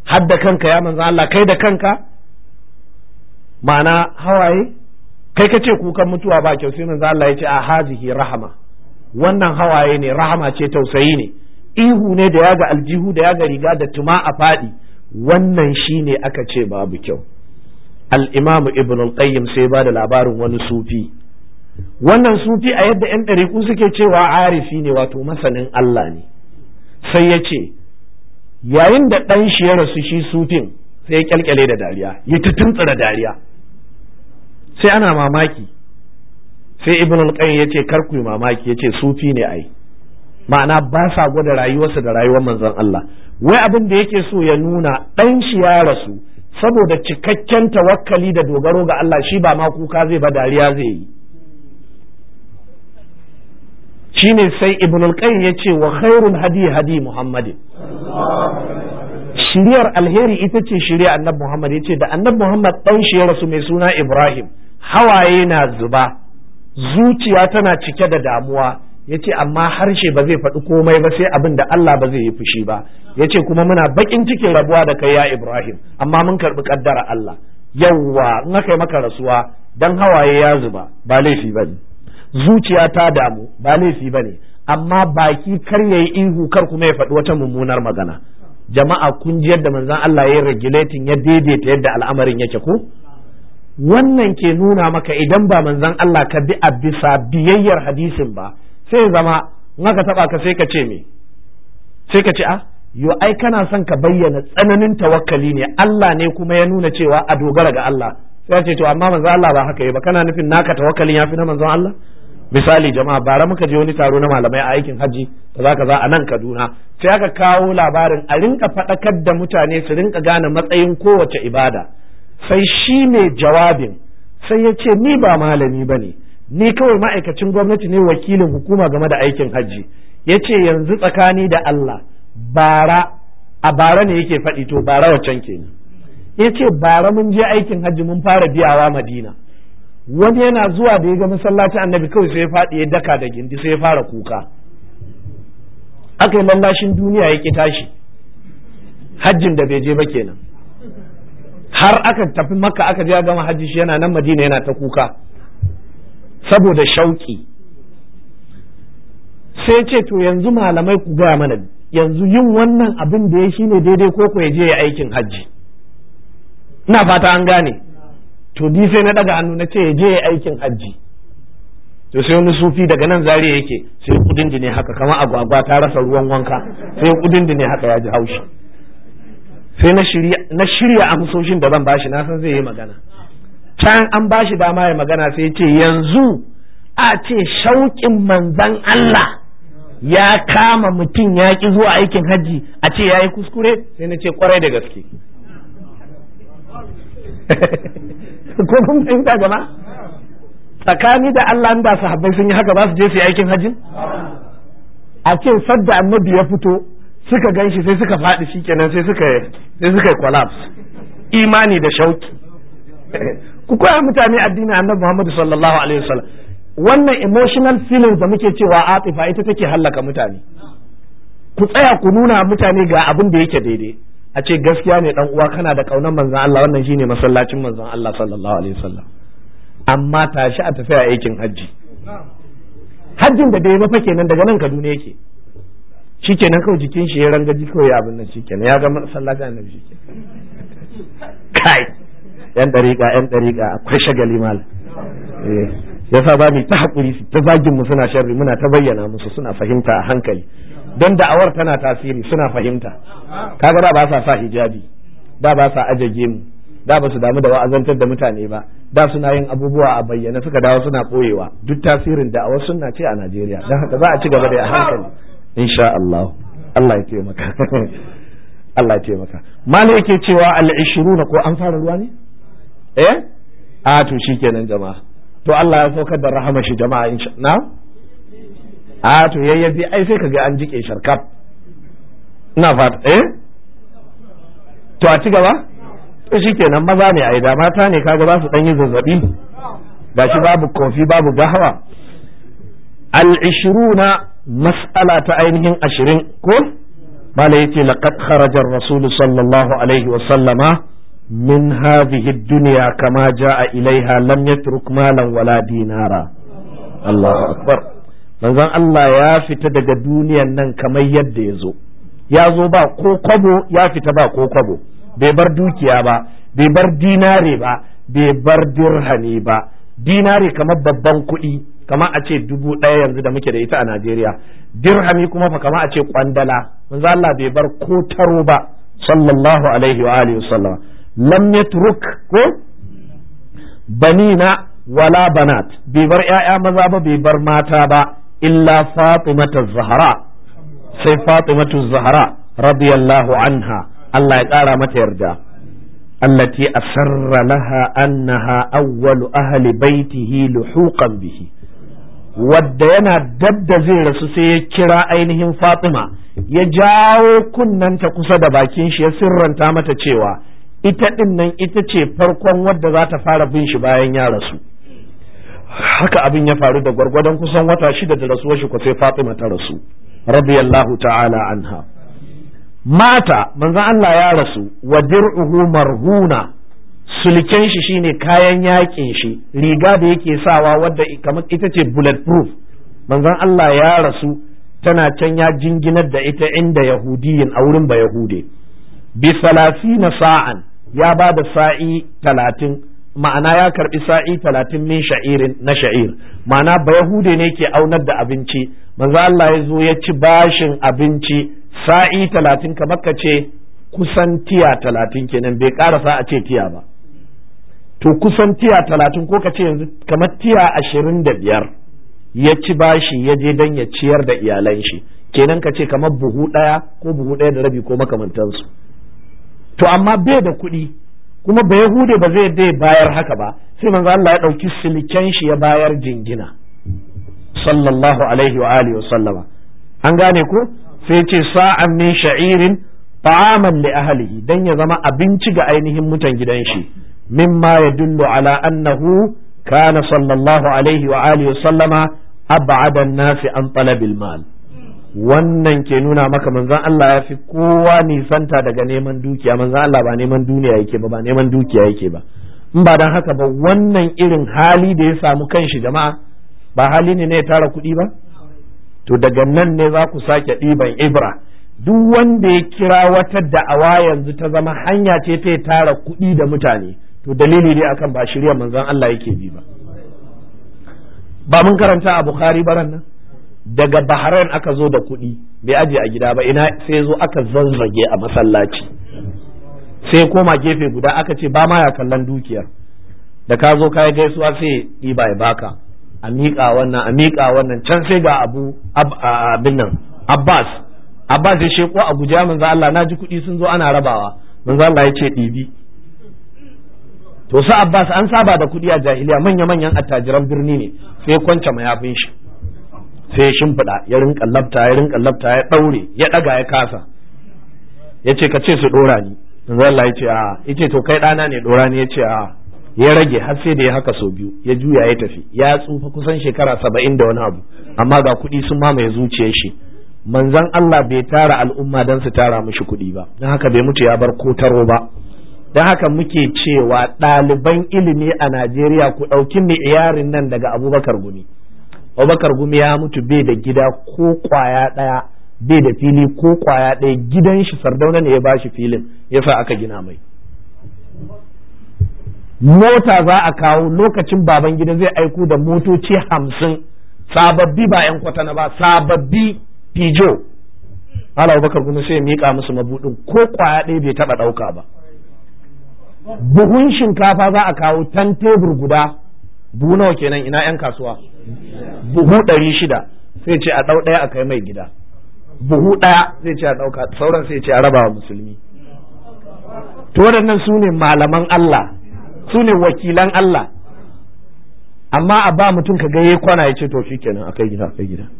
hadda kanka ya manzo Allah, kai da kanka, ma'ana hawaye, kai ka ce kukan mutuwa ba kyau, sai manzo Allah ya ce a hazihi rahama, wannan hawaye ne, rahama ce, tausayi ne, ihu ne da yaga aljihu da yaga riga da tuma a faɗi, wannan shine aka ce babu kyau. al-Imam Ibn al-Qayyim sai ba da labarin wani sufi, wannan sufi a yadda 'yan ɗariƙu suke cewa arifi ne, wato masanin Allah ne, sai ya ce yayin da ɗan shi ya rasu shi sufin sai ya kyalkyale da dariya, ya tuntsura dariya, sai ana mamaki, sai Ibn al-Qayyim ya ce kar ku yi mamaki, ya ce sufi ne ai, ma'ana ba sa gwada rayuwarsa da rayuwar manzon Allah, wai abin da yake so ya nuna ɗan shi ya rasu saboda cikakken tawakkali da dogaro ga Allah, shi ba ma kuka zai ba, dariya zai yi. Shine sai Ibn al-Qayyim ya ce wa khairul hadi Muhammadin, shiriyar alheri ita ce shiriyar annabi Muhammad. Ya ce da annabi Muhammad ɗan shi ya rasu mai suna Ibrahim, hawaye na zuba, zuciya tana cike da damuwa, ya ce amma harshe ba zai faɗi komai ba sai abin da Allah ba zai yi fushi ba, ya ce kuma muna baƙin cikin rabuwa da kai ya Ibrahim, amma mun karɓi ƙaddara Allah. Yawwa, in aka yi maka rasuwa dan hawaye ya zuba ba laifi ba ne, zuciya ta damu ba laifi ba ne, amma baki kar ya yi ihu, kar kuma ya faɗi wata mummunar magana. Jama'a kun ji yadda manzon Allah ya yi regulating, ya daidaita yadda al'amarin yake ko? Wannan ke nuna maka idan ba manzon Allah ka bi a bisa biyayyar hadisin ba, sai zama in aka taba ka sai ka ce me? Sai ka ce yo ai kana son ka bayyana tsananin tawakkali ne, Allah ne kuma ya nuna cewa a dogara ga Allah. Sai ce to amma manzon Allah ba haka yi ba, kana nufin naka tawakkalin yafi na manzon Allah? Misali jama'a, bara muka je wani taro na malamai a aikin haji kaza a nan Kaduna, sai aka kawo labarin a rinka faɗakar da mutane su rinka gane matsayin kowace ibada. Sai shi ne jawabin sai ya ce ni ba malami ba ne, ni kawai ma'aikacin gwamnati ne, wakilin hukuma game da aikin hajji. Ya ce yanzu tsakani da Allah, a bara ne yake faɗi, to bara waccan kenan. Ya ce bara mun je aikin hajji mun fara biyawa Madina, wani yana zuwa da ya ga masallacin annabi kawai sai ya faɗi ya daka da gindi sai ya fara kuka, aka yi lallashin duniya ya ƙi tashi, hajjin da bai je ba kenan, har aka tafi Makka aka je gama hajji, shi yana nan Madina yana ta kuka saboda shauki. Sai ce to yanzu malamai ku gaya mana, yanzu yin wannan abin da ya shi ne daidai ko ya je ya aikin hajji? Ina fata an gane. To ni sai na daga hannu na ce ya je ya aikin hajji. To sai wani sufi daga nan Zariya yake, sai kudin dine haka kamar agwagwa ta rasa ruwan wanka, sai kudin dine haka ya ji haushi. Sai na shirya amsoshin da zan bashi, na san zai yi magana. Can an bashi dama ya magana, sai ya ce yanzu a ce shauƙin manzan Allah ya kama mutum ya ki zuwa aikin hajji, a ce ya yi kuskure? Sai na ce kwarai da gaske. Ko kun fahimta jama'a? Tsakani da Allah, da sahabbai sun yi haka ba su je su yi aikin hajji? A ce sadda annabi ya fito suka gan shi sai suka faɗi, shikenan sai suka yi collapse. Imani da shauki. Ku koya mutane addinin annabi Muhammad sallallahu alaihi wasallam. Wannan emotional feelings da muke cewa atifa ita take hallaka mutane. Ku tsaya ku nuna mutane ga abin da yake daidai. A ce gaskiya ne dan uwa, kana da kaunar manzon Allah, wannan shine masallacin manzon Allah sallallahu alaihi wasallam. Amma tashi a tafi a aikin hajji. Hajjin da bai ba fa kenan, daga nan Kaduna yake. Shikenan kawai jikin shi ya rangaji kawai abin nan, shikenan ya ga masallacin annabi shikenan. Kai yan dariƙa akwai shagali mal. Yasa ba mu ta hakuri, ta zagin mu suna sharri, muna ta bayyana musu, suna fahimta a hankali. Don da'awar tana tasiri, suna fahimta. Kaga da ba sa hijabi, da ba sa ajage mu, da ba su damu da wa'azantar da mutane ba, da suna yin abubuwa a bayyana, suka dawo suna koyewa. Duk tasirin da'awar sunna ce a Najeriya, don haka za a ci gaba da a hankali insha Allah. Allah ya taimaka. Allah ya taimaka. Mala yake cewa al-20 ko an fara ruwa ne? To shikenan jama'a. To Allah ya saukar da rahama shi jama'a insha Allah. To yayyafi ai sai kaga an jike sharkaf. Ina fata to a ci gaba? To shikenan, maza ne ai, da mata ne kaga za su dan yi zazzabi. Gashi babu kofi babu gahawa. al-20 mas'ala ta ainihin 20 ko bala yace laqad kharaja ar-rasul sallallahu alaihi wa sallama min hadhihi ad-dunya kama jaa ilaiha lam yatruk malan wala dinara. Allahu akbar. Manzon Allah ya fita daga duniyan nan kamar yadda ya zo. Ya zo ba ko kwabo, ya fita ba ko kwabo. Bai bar dukiya ba, bai bar dinare ba, bai bar dirhami ba. Dinare kamar babban kuɗi, kamar a ce 1,000 yanzu da muke da ita a Najeriya. Dirhami kuma fa kamar a ce kwandala. Manzon Allah bai bar ko taro ba, sallallahu alaihi wa alihi wasallam. Lam yatruk ko banina wala banat, bai bar ƴaƴa maza ba, bai bar mata ba, illa Fatimatu Zahra, sai Fatimatu Zahra radiyallahu anha, Allah ya ƙara mata yarda, allati asarra laha annaha awwalu ahli baitihi luhuqan bihi, wadda yana dabda zai rasu sai ya kira ainihin Fatima, ya jawo kunnanta kusa da bakin shi, ya sirranta mata cewa ita ɗin nan ita ce farkon wadda za ta fara bin shi bayan ya rasu. Haka abin ya faru da gwargwadon kusan wata 6 da rasuwar shi ko sai Fatima ta rasu radiyallahu ta'ala anha. Mata manzon Allah ya rasu wa dir'uhu marhuna, sulken shi shine kayan yakin shi, riga da yake sawa wadda kamar ita ce bulletproof. Manzon Allah ya rasu tana can ya jinginar da ita inda yahudiyin a wurin ba yahude. Bi 30 sa'an ya ba da sa'i 30, ma'ana ya karbi sa'i 30 min sha'irin na sha'ir, ma'ana ba yahude ne ke aunar da abinci. Manzo Allah ya zo ya ci bashin abinci sa'i 30, kamar ka ce kusan tiya 30 kenan, bai karasa a ce tiya ba, to kusan tiya 30 ko ka ce yanzu kamar tiya 25 ya ci bashi ya je dan ya ciyar da iyalan shi, kenan ka ce kamar buhu ɗaya ko buhu ɗaya da rabi ko makamantansu. To amma bai da kuɗi, kuma ba Yahude ba zai dai bayar haka ba, sai manzo Allah ya ɗauki silken shi ya bayar jingina sallallahu alaihi wa alihi wa sallama. An gane ko? Sai ce sa'an min sha'irin ta'aman li ahlihi, dan ya zama abinci ga ainihin mutan gidan shi, mimma yadullu ala annahu kana sallallahu alaihi wa alihi wa sallama ab'ada an-nasi an talabil mal. Wannan ke nuna maka manzon Allah ya fi kowa nisanta daga neman dukiya. Manzon Allah ba neman duniya yake ba neman dukiya yake ba. In ba dan haka ba, wannan irin hali da ya samu kanshi jama'a, ba hali ne ya tara kuɗi ba? To daga nan ne za ku sake ɗiban ibra. Duk wanda ya kira wata da'awa yanzu ta zama hanya ce ta tara kuɗi da mutane, to dalili ne akan ba shirya manzon Allah yake bi ba. Ba mun karanta a Bukhari baran nan? Daga Bahrain aka zo da kuɗi, bai aje a gida ba, ina sai zo aka zanzage a masallaci, sai koma gefe guda aka ce ba ma ya kallon dukiyar, da ka zo ka yi gaisuwa sai ɗiba ya baka, a miƙa wannan can sai ga abin nan Abbas ya sheko a guja, manzo Allah na ji kuɗi sun zo ana rabawa, manzo Allah ya ce ɗibi. To sa Abbas an saba da kuɗi a jahiliya, manya-manyan attajiran birni ne, sai kwance mayafin shi, sai ya shimfiɗa, ya rinka labta ya ɗaure, ya ɗaga ya kasa, ya ce ka ce su ɗora ni. Manzo Allah ya ce a, ya ce to kai ɗana ne ɗora ni, ya ce a, ya rage har sai da ya haka sau biyu, ya juya ya tafi, ya tsufa kusan shekara 70 da wani abu, amma ga kuɗi sun mamaye zuciyar shi. Manzon Allah bai tara al'umma don su tara mishi kuɗi ba, don haka bai mutu ya bar ko taro ba. Don haka muke cewa ɗaliban ilimi a Najeriya ku ɗauki mi'yarin nan daga Abubakar Gumi. Abubakar Gumi ya mutu bai da gida ko kwaya ɗaya, bai da fili ko kwaya ɗaya, gidan shi Sardauna ne ya bashi filin, yasa aka gina mai. Mota za a kawo lokacin baban gida zai aiko da motoci 50 sababbi, ba 'yan kwatana ba, sababbi Pijo. Allah Abubakar Gumi sai ya miƙa musu mabudin, ko kwaya ɗaya bai taɓa ɗauka ba. Buhun shinkafa za a kawo tan tebur guda, buhu nawa kenan, ina 'yan kasuwa, buhu 600, sai ce a ɗau ɗaya a kai mai gida, buhu ɗaya zai ce a ɗauka, sauran sai ce a raba wa musulmi. To waɗannan su ne malaman Allah, su ne wakilan Allah, amma a ba mutum ka ga yayi kwana ya ce to shikenan akai gida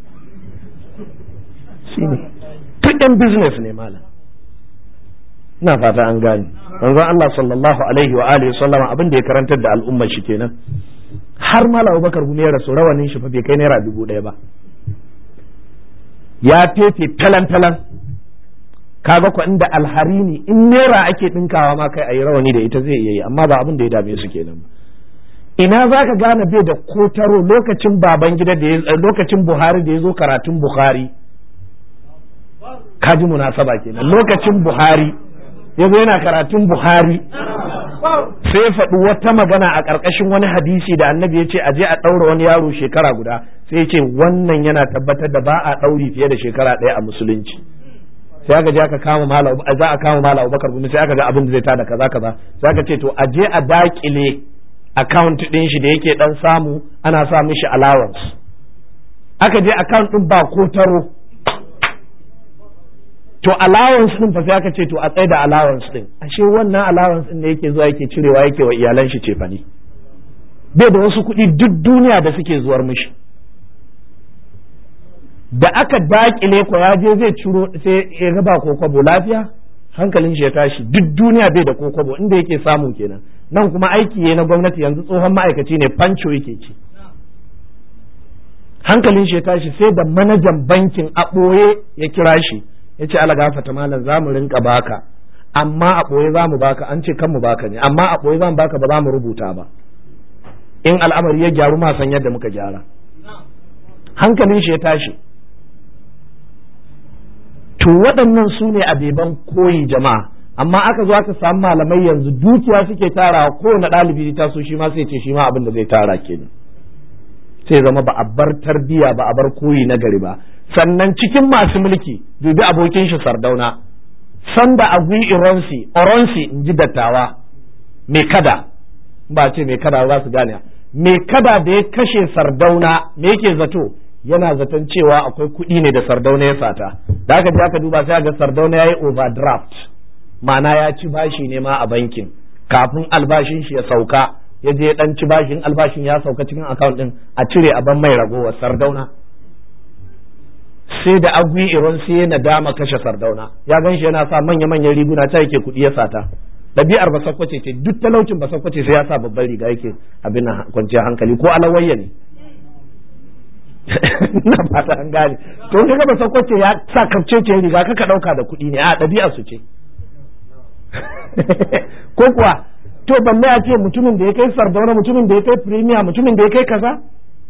shi ne duk ɗan business ne malam. Ina fata an gane. Manzon Allah sallallahu alaihi wa alihi sallama abin da ya karantar da al'ummar shi kenan. Har Malam Abubakar Gumi ya rasu, rawanin shi fa bai kai naira 1000 ba. Ya fefe talan kaga ko inda alharini in naira ake dinkawa ma kai ayi rawani da ita zai iya yi, amma ba abin da ya dame su kenan. Ina zaka gane bai da kotaro lokacin Babangida da lokacin Buhari da ya zo karatun Bukhari, kaji munasaba kenan, lokacin Buhari yazo yana karatun Buhari sai ya faɗi wata magana a ƙarƙashin wani hadisi da annabi ya ce aje a ɗaura wani yaro shekara guda, sai ya ce wannan yana tabbatar da ba a ɗauri fiye da shekara ɗaya a musulunci. Sai aka je aka kama malam, za a kama malam Abubakar Gumi, sai aka ga abin da zai tada kaza kaza, sai aka ce to aje a dakile account ɗin shi da yake dan samu ana sa mishi allowance. Aka je account ɗin ba ko taro, to allowance din fa sai aka ce to a tsaye da allowance din, ashe wannan allowance din da yake zuwa yake cirewa yake wa iyalan shi cefane, bai da wasu kuɗi duk duniya da suke zuwar mishi. Da aka dakile ko ya je zai ciro sai ya ga ba kokobo, lafiya hankalin shi ya tashi, duk duniya bai da kokobo, inda yake samu kenan. Nan kuma aiki ne na gwamnati, yanzu tsohon ma'aikaci ne, fanco yake ci. Hankalin shi ya tashi sai da manajan bankin a ɓoye ya kira shi ya ce ala gafata malam za mu rinka baka, amma a ɓoye za mu baka, an ce kan mu baka ne, amma a ɓoye za mu baka, ba za mu rubuta ba, in al'amari ya gyaru ma san yadda muka gyara. Hankalin shi ya tashi. To waɗannan su ne abeban koyi jama'a, amma aka zo aka samu malamai yanzu dukiya suke tarawa, kowane ɗalibi ta so shi ma sai ce shi ma abin da zai tara kenan, sai zama ba a bar tarbiya ba a bar koyi na gari ba. Sannan cikin masu mulki dubi abokin shi Sardauna, sanda agui oronsi in ji dattawa, mai kada, ba ce mai kada za su gane, mai kada da ya kashe Sardauna me yake zato? Yana zaton cewa akwai kuɗi ne da Sardauna ya sata, da aka je aka duba sai ga Sardauna ya yi overdraft, ma'ana ya ci bashi ne ma a bankin kafin albashin shi ya sauka, ya je dan ci bashin, albashin ya sauka cikin account din, a cire a ban mai ragowar Sardauna. Sai da agui iron sai ya nadama kashe Sardauna, ya gan shi yana sa manya-manyan riguna ta yake kuɗi ya sata. Ɗabi'ar basakwace ce, duk talaucin basakwace sai ya sa babban riga yake abin kwanciyar hankali, ko alawayya ne. Na fata an gane. To kaga basakwace ya sa kafcece riga kaka ɗauka da kuɗi ne, a ɗabi'ar su ce. Ko kuwa to balle a ce mutumin da ya kai Sardauna, mutumin da ya kai Premier, mutumin da ya kai kaza.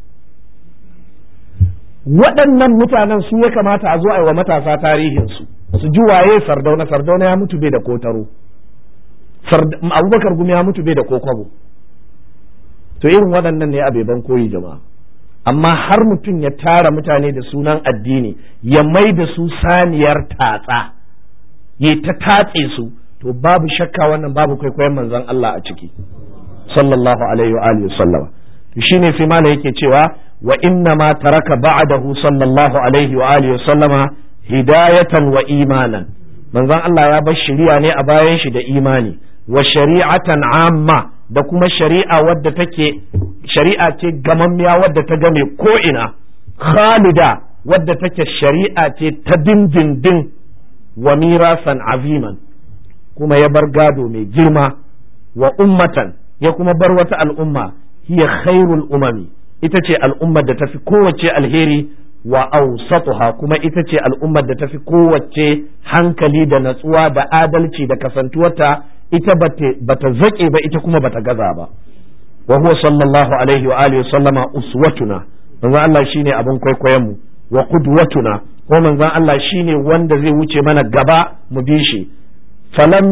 Waɗannan mutanen su ya kamata a zo a yi wa matasa tarihinsu, su ji waye Sardauna. Sardauna ya mutu bai da kotaro, Abubakar Gumi ya mutu bai da kokwabo. To irin waɗannan ne abeban koyi jama'a. Amma har mutum ya tara mutane da sunan addini, ya mai da su saniyar tatsa, ya ta tatse su, to babu shakka wannan babu kwaikwayon manzon Allah a ciki sallallahu alaihi wa alihi sallama. To shine sai malai yake cewa wa inna ma taraka ba'dahu sallallahu alaihi wa alihi sallama hidayatan wa imanan, manzon Allah ya bar shari'a ne a bayan shi da imani, wa shari'atan amma, da kuma shari'a wadda take shari'a ce gamammiya wadda ta game ko ina, khalida wadda take shari'a ce ta dindindin, wa mirasan aziman, kuma ya bar gado mai girma, wa ummatan, ya kuma bar wata al'umma, hiya khairul umami, ita ce al'ummar da tafi kowace alheri, wa awsatuha, kuma ita ce al'ummar da tafi kowace hankali da natsuwa da adalci da kasantuwarta, ita bata zaƙe ba, ita kuma bata gaza ba. Wa huwa sallallahu alaihi wa alihi sallama uswatuna, manzon Allah shine abin kwaikwayon mu, wa qudwatuna, ko manzon Allah shine wanda zai wuce mana gaba mu bi shi. falam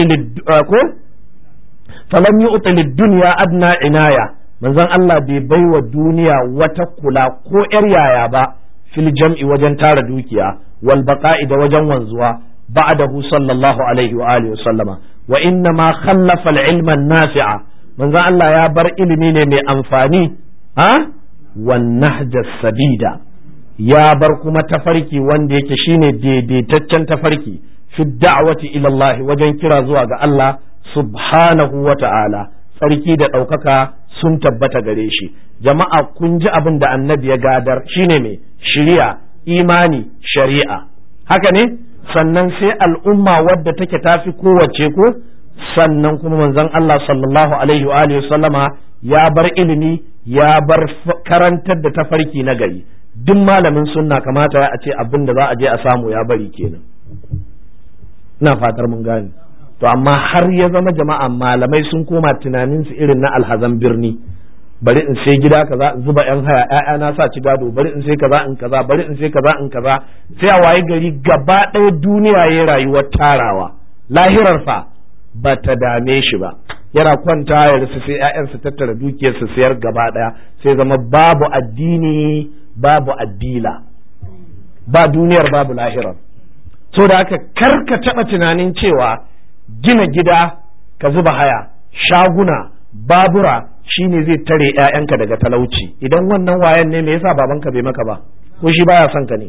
yu'ti lid-dunya adna inaya, manzon Allah bai baiwa duniya wata kula ko yar yaya ba, fil jam'i wajen tara dukiya, wal baqa'i da wajen wanzuwa, ba'dahu sallallahu alaihi wa alihi wa sallama, wa inna ma khallafa al-ilma an-nafi'a, manzon Allah ya bar ilimi ne mai amfani, wan nahja sadida, ya bar kuma tafarki wanda yake shine daidaitaccen tafarki, fi da'wati ila Allah, wajen kira zuwa ga Allah subhanahu wa ta'ala, tsarki da ɗaukaka sun tabbata gare shi. Jama'a kun ji abin da annabi ya gadar, shine mai shari'a, imani, shari'a, haka ne? Sannan sai al'umma wadda take tafi kowace ko, sannan kuma manzon Allah sallallahu alaihi wa alihi sallama ya bar ilimi, ya bar karantar da tafarki na gari. Duk malamin sunna kamata ya ce abin da za a je a samu ya bari kenan. ina fatar mun gane. To amma har ya zama jama'a malamai sun koma tunaninsu irin na alhazan birni, bari in sai gida kaza in zuba yan haya, ƴaƴana sa ci gado, bari in sai kaza in kaza, bari in sai kaza in kaza, sai a waye gari gaba ɗaya duniya ya rayuwar tarawa, lahirar fa ba ta dame shi ba, yana kwanta ya rasu sai ƴaƴan su tattara dukiyar su sayar gaba ɗaya, sai zama babu addini babu addila, ba duniyar babu lahirar. So da haka karka taɓa tunanin cewa gina gida ka zuba haya, shaguna, babura shine zai tare ƴaƴanka daga talauci. Idan wannan wayan ne me yasa babanka bai maka ba, ko shi baya son ka ne?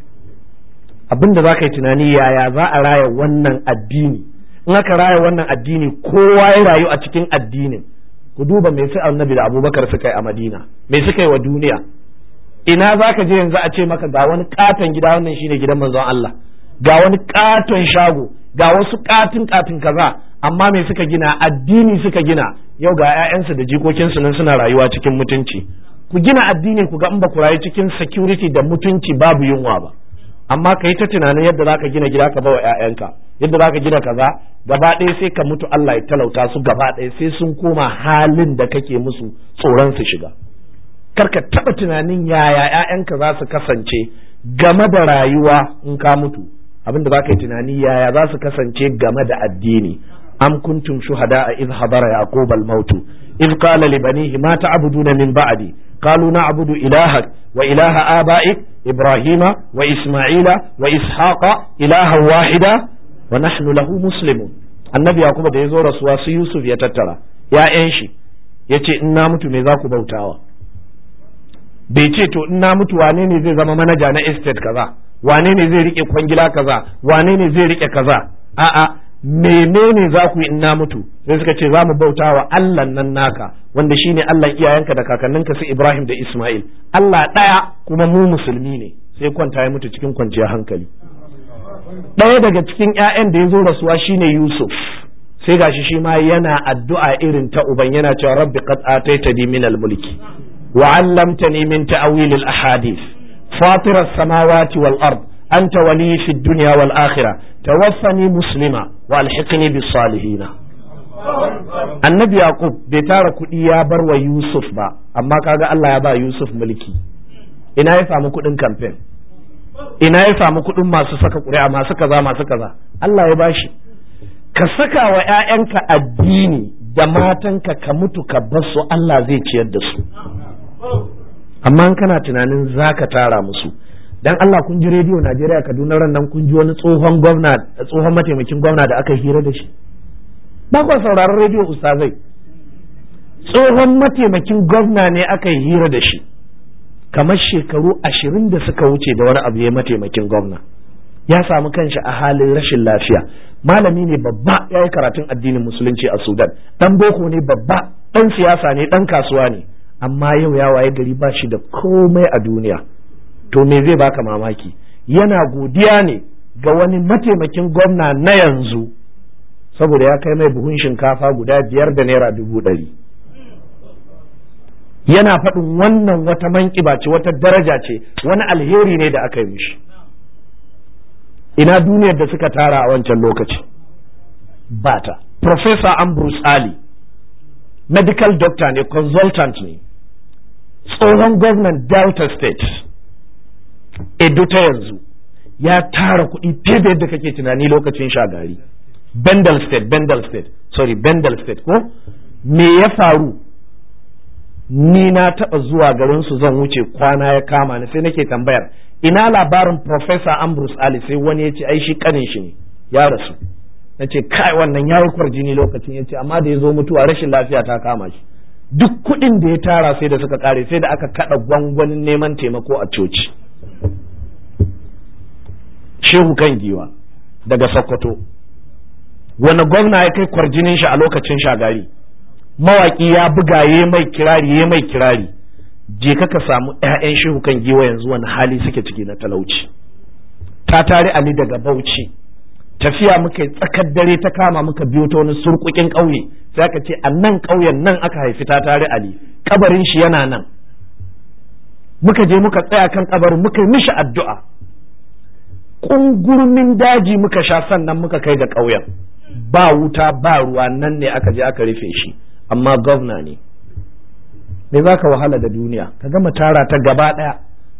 Abinda za ka yi tunani, yaya za a raya wannan addini? In aka raya wannan addini, kowa ya rayu a cikin addinin. Ku duba me sai Annabi da Abubakar suka yi a Madina, me suka yi wa duniya? Ina za ka je yanzu a ce maka ga wani katon gida, wannan shine gidan manzon Allah, ga wani katon shago, ga wasu katin kaza, amma me suka gina? Addini suka gina. Yau ga 'ya'yansu da jikokinsu nan suna rayuwa cikin mutunci. Ku gina addini ku ga in ba ku rayu cikin security da mutunci babu yunwa ba. Amma ka yi ta tunanin yadda za ka gina gida ka bawa 'ya'yanka, yadda za ka gina kaza, gaba ɗaya sai ka mutu Allah ya talauta su gaba ɗaya, sai sun koma halin da kake musu tsoron su shiga. Kar ka taɓa tunanin yaya 'ya'yanka za su kasance game da rayuwa in ka mutu. Abinda za ka yi tunani yaya za su kasance game da addini. Am kuntum shuhada idh hadara yaqub al-maut idh qala li banihi ma ta'buduna min ba'di qalu na'budu ilahak wa ilaha aba'ik ibrahima wa isma'ila wa ishaqa ilahan wahida wa nahnu lahu muslimun. Annabi Yaqub da yazo rasuwa su Yusuf ya tattara ya'yan shi yace in na mutu me za ku bautawa? Bai ce to in na mutu wane ne zai zama manaja na estate kaza, wane ne zai rike kwangila kaza, wane ne zai rike kaza? A'a, menene za ku yi in na mutu? Sai suka ce za mu bauta wa Allah nan naka wanda shine Allah iyayenka da kakanninka su Ibrahim da Ismail, Allah ɗaya kuma mu musulmi ne. Sai kwanta ya mutu cikin kwanciyar hankali. Ɗaya daga cikin ƴaƴan da ya zo rasuwa shine Yusuf, sai gashi shi ma yana addu'a irin ta uban, yana cewa rabbi qad ataitani min al-mulki wa 'allamtani min ta'wil al-ahadith fatir as-samawati wal ard anta wali fi ad-dunya wal akhirah tawaffani muslima wa alhiqni bis salihin. Annabi Yaqub bai tara kuɗi ya bar wa Yusuf ba, amma kaga Allah ya ba Yusuf mulki. Ina ya samu kuɗin campaign, ina ya samu kuɗin masu saka ƙuri'a, masu kaza. Allah ya bashi. Ka saka wa ‘ya'yanka addini da matanka ka mutu ka bar su, Allah zai ciyar da su. Amma kana tunanin za ka tara musu. Dan Allah, kun ji rediyo Najeriya Kaduna ran nan, kun ji wani tsohon mataimakin gwamna da aka hira da shi? Ba ku sauraron rediyo ustazai? Tsohon mataimakin gwamna ne aka yi hira da shi, kamar shekaru 20 da suka wuce da wani abu ya mataimakin gwamna. Ya samu kanshi a halin rashin lafiya. Malami ne babba, ya yi karatun addinin musulunci a Sudan, dan boko ne babba, dan siyasa ne, dan kasuwa ne, amma yau ya waye gari ba shi da komai a duniya. To me zai baka mamaki? Yana godiya ne ga wani mataimakin gwamna na yanzu saboda ya kai mai buhun shinkafa guda 5 da naira 100. Yana faɗin wannan wata manƙiba ce, wata daraja ce, wani alheri ne da aka yi mishi. Ina duniyar da suka tara a wancan lokaci? Bata. Professor Ambrose Ali, medical doctor ne, consultant ne, tsohon gwamnan Delta State, Edo ta yanzu, ya tara kuɗi fiye da yadda kake tunani lokacin Shagari. Bendel State ko? Me ya faru? Ni na taɓa zuwa garin su, zan wuce, kwana ya kama ni, sai nake tambayar ina labarin Professor Ambrose Ali, sai wani ya ce ai shi kanin shi ne, ya rasu. Na ce kai, wannan ya yi kwarjini lokacin. Ya ce amma da ya zo mutuwa rashin lafiya ta kama shi. Duk kuɗin da ya tara sai da suka kare, sai da aka kaɗa gwangwanin neman taimako a coci. Shehu kan giwa daga Sokoto, wani gwamna ya kai kwarjinin shi a lokacin Shagari? Mawaki ya buga ya mai kirari. Je ka samu ƴaƴan Shehu kan giwa yanzu wani hali suke ciki na talauci. Ta tare Ali daga Bauchi, tafiya muka tsakar dare ta kama, muka biyo ta wani surkukin ƙauye, sai aka ce a nan ƙauyen nan aka haifi ta tare Ali, kabarin shi yana nan. Muka je muka tsaya kan kabarin, muka yi mishi addu'a. ƙungurmin daji muka sha sannan muka kai ga ƙauyen, ba wuta ba ruwa, nan ne aka je aka rufe shi, amma gwamna ne. Me za ka wahala da duniya ka gama tara ta gaba ɗaya,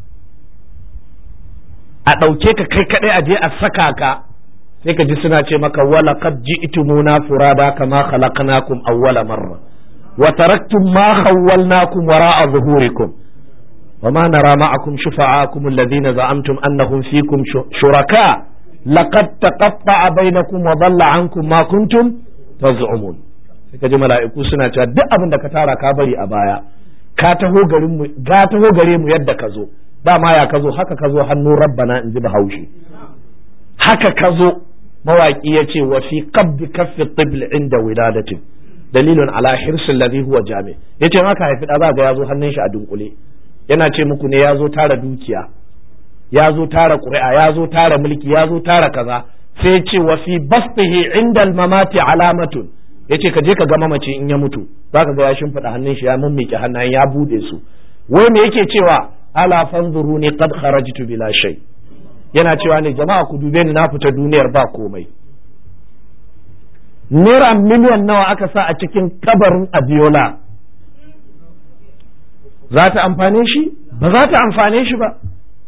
a ɗauke ka kai kaɗai a je a saka ka, sai ka ji suna ce maka wala qad ji'tumuna furada kama khalaqnakum awwala marra wa taraktum ma khawwalnakum wara'a zuhurikum wa ma nara ma'akum shufa'akum alladhina za'amtum annahum fikum shuraka laqad taqatta'a bainakum wa dhalla 'ankum ma kuntum taz'umun. sai ka ji mala'iku suna cewa duk abin da ka tara ka bari a baya, ka taho gare mu yadda ka zo, dama ya ka zo haka ka zo hannu rabbana in ji Bahaushe, haka ka zo. Mawaƙi ya ce wa fi qabdi kaffi tibl inda wiladatin dalilun ala hirsin ladhi huwa jami. yace haka haifi da za ga yazo hannun shi a dunkule, yana ce muku ne yazo tara dukiya, yazo tara ƙuri'a, yazo tara mulki, yazo tara kaza. sai ya ce wa fi bastihi inda al-mamati alamatun, yace ka je ka ga mamaci in ya mutu zaka ga ya shimfida hannun shi ya mummike hannayen ya bude su. wai me yake cewa ala fanzuruni qad kharajtu bila shay, yana cewa ne jama'a ku dube ni na fita duniyar ba komai. Naira miliyan nawa aka sa a cikin kabarin Abiola, za ta amfane shi? Ba za ta amfane shi ba.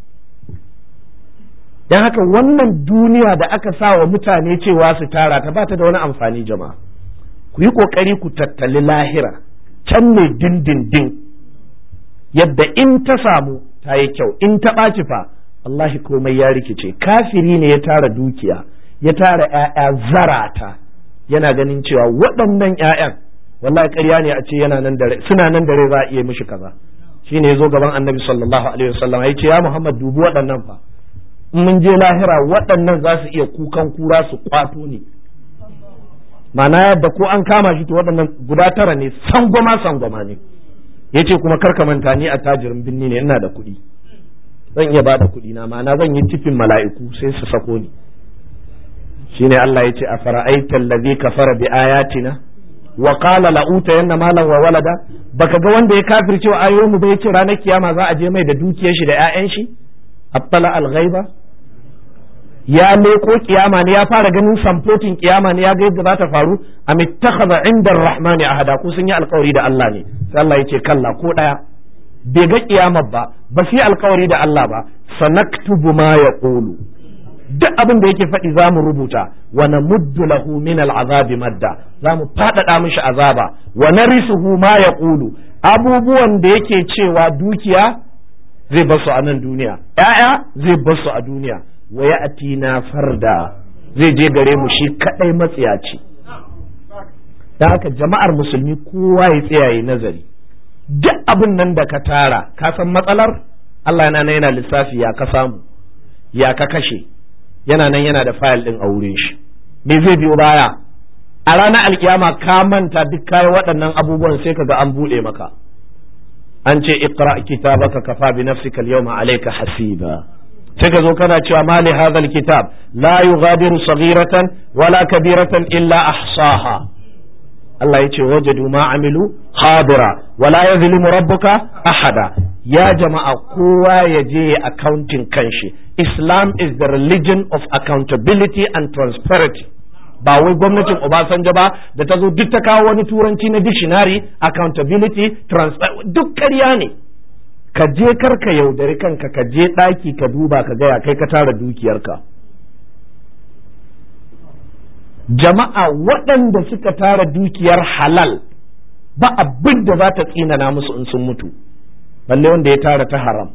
Don haka wannan duniya da aka sa wa mutane cewa su tara ta ba ta da wani amfani jama'a. Ku yi ƙoƙari ku tattali lahira, can ne dindindin, yadda in ta samu ta yi kyau, in ta ɓaci fa wallahi komai ya rikice. Kafiri ne ya tara dukiya, ya tara ƴaƴa zarata, yana ganin cewa waɗannan ƴaƴan wallahi ƙarya ne a ce yana nan da suna nan da rai za a iya mishi kaza. Shine yazo gaban Annabi sallallahu alaihi wasallam ya ce ya Muhammad dubi waɗannan fa, in mun je lahira waɗannan za su iya kukan kura su kwato ni. Ma'ana yadda ko an kama shi to waɗannan guda tara ne, sangwama ne. Yace kuma karka manta ni a tajirin binni ne, ina da kuɗi, zan iya bada kuɗi na, ma'ana zan yi tifin mala'iku sai su sako ni. Shine Allah ya ce a fara'aita allazi kafara bi ayatina wa qala la utayanna malan wa walada, baka ga wanda ya kafirce wa ayoyin mu ba yace ranar kiyama za a je mai da dukiyar shi da ƴaƴan shi? Attala al-ghaiba, ya leko kiyama ne, ya fara ganin samfotin kiyama ne, ya ga yadda za ta faru. Am ittakhadha 'inda ar-rahmani ahada, ko sun yi alƙawari da Allah ne? Sai Allah ya ce kalla, ko daya bai ga kiyamar ba su yi alƙawari da Allah ba. Sanaktubu ma yaqulu, duk abin da yake faɗi za mu rubuta. Wa namuddu lahu min al'azabi madda, za mu faɗaɗa mishi azaba. Wa narisuhu ma yaqulu, abubuwan da yake cewa dukiya zai basu a nan duniya, ƴaƴa zai basu a duniya. Wa ya'tina farda, zai je gare mu shi kadai matsiyaci. Dan haka jama'ar musulmi kowa ya tsaya yi nazari, duk abin nan da ka tara ka san matsalar. Allah yana lissafi ya ka samu, ya ka kashe, yana nan yana da fayil din a wurin shi. Me zai biyo baya? A ranar alkiyama ka manta duk kayan waɗannan abubuwan, sai kaga an buɗe maka, an ce iqra kitabaka kafa bi nafsika al-yawma alayka hasiba. sai ka zo kana cewa mali hadha al-kitab la yughadiru saghiratan wala kabiratan illa ahsaha. Allah ya ce wajadu ma amilu hadira wala yazlimu rabbuka ahada. Ya jama'a kowa ya je accounting kanshi. Islam is the religion of accountability and transparency. Ba wai gwamnatin Obasanjo ba da ta zo duk ta kawo wani turanci na dictionary, accountability, duk ƙarya ne. Ka je karka yaudari kanka, ka je ɗaki ka duba ka gaya kai ka tara dukiyarka. Jama'a waɗanda suka tara dukiyar halal ba abin da za ta tsinana musu in sun mutu, balle wanda ya tara ta haram.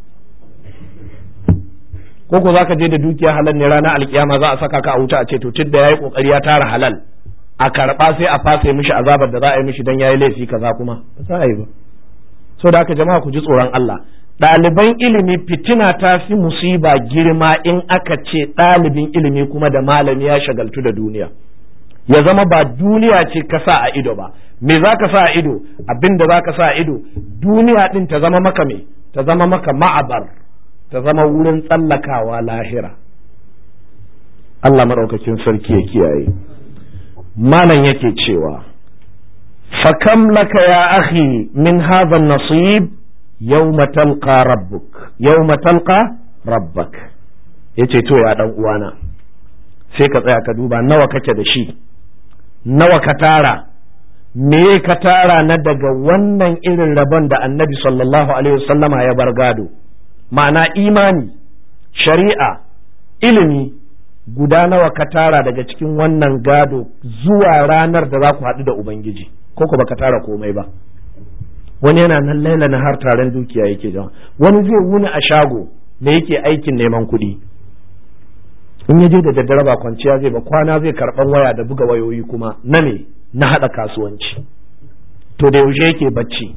Ko za ka je da dukiyar halal ne ranar alkiyama za a saka ka a wuta, a ce to tunda yayi kokari ya tara halal a karba sai a fasa mishi azabar da za a yi mishi dan yayi laifi kaza, kuma ba za a yi ba. So da haka jama'a ku ji tsoron Allah. Ɗaliban ilimi fitina ta fi musiba girma in aka ce ɗalibin ilimi kuma da malami ya shagaltu da duniya. Ya zama ba duniya ce ka sa a ido ba. Me za ka sa a ido? Abin da za ka sa a ido, duniya ɗin ta zama maka me? Ta zama maka ma'abar, ta zama wurin tsallakawa lahira. Allah maɗaukakin sarki ya kiyaye. Malam yake cewa, fakam laka ya akhi min hadha an-nasib yawma talqa rabbak yace to ya dan uwana sai ka tsaya ka duba nawa kake da shi, nawa ka tara, me ka tara na daga wannan irin rabon da annabi sallallahu alaihi wasallama ya bar gado, ma'ana imani, shari'a, ilimi, guda nawa ka tara daga cikin wannan gado zuwa ranar da za ku haɗu da ubangiji, ko ku baka tara komai ba. Wani yana nan laila na har taron dukiya yake jama, wani zai wuni a shago da yake aikin neman kuɗi, in ya je da daddare ba kwanciya zai ba, kwana zai karɓan waya da buga wayoyi kuma na me na haɗa kasuwanci, to da yaushe yake bacci.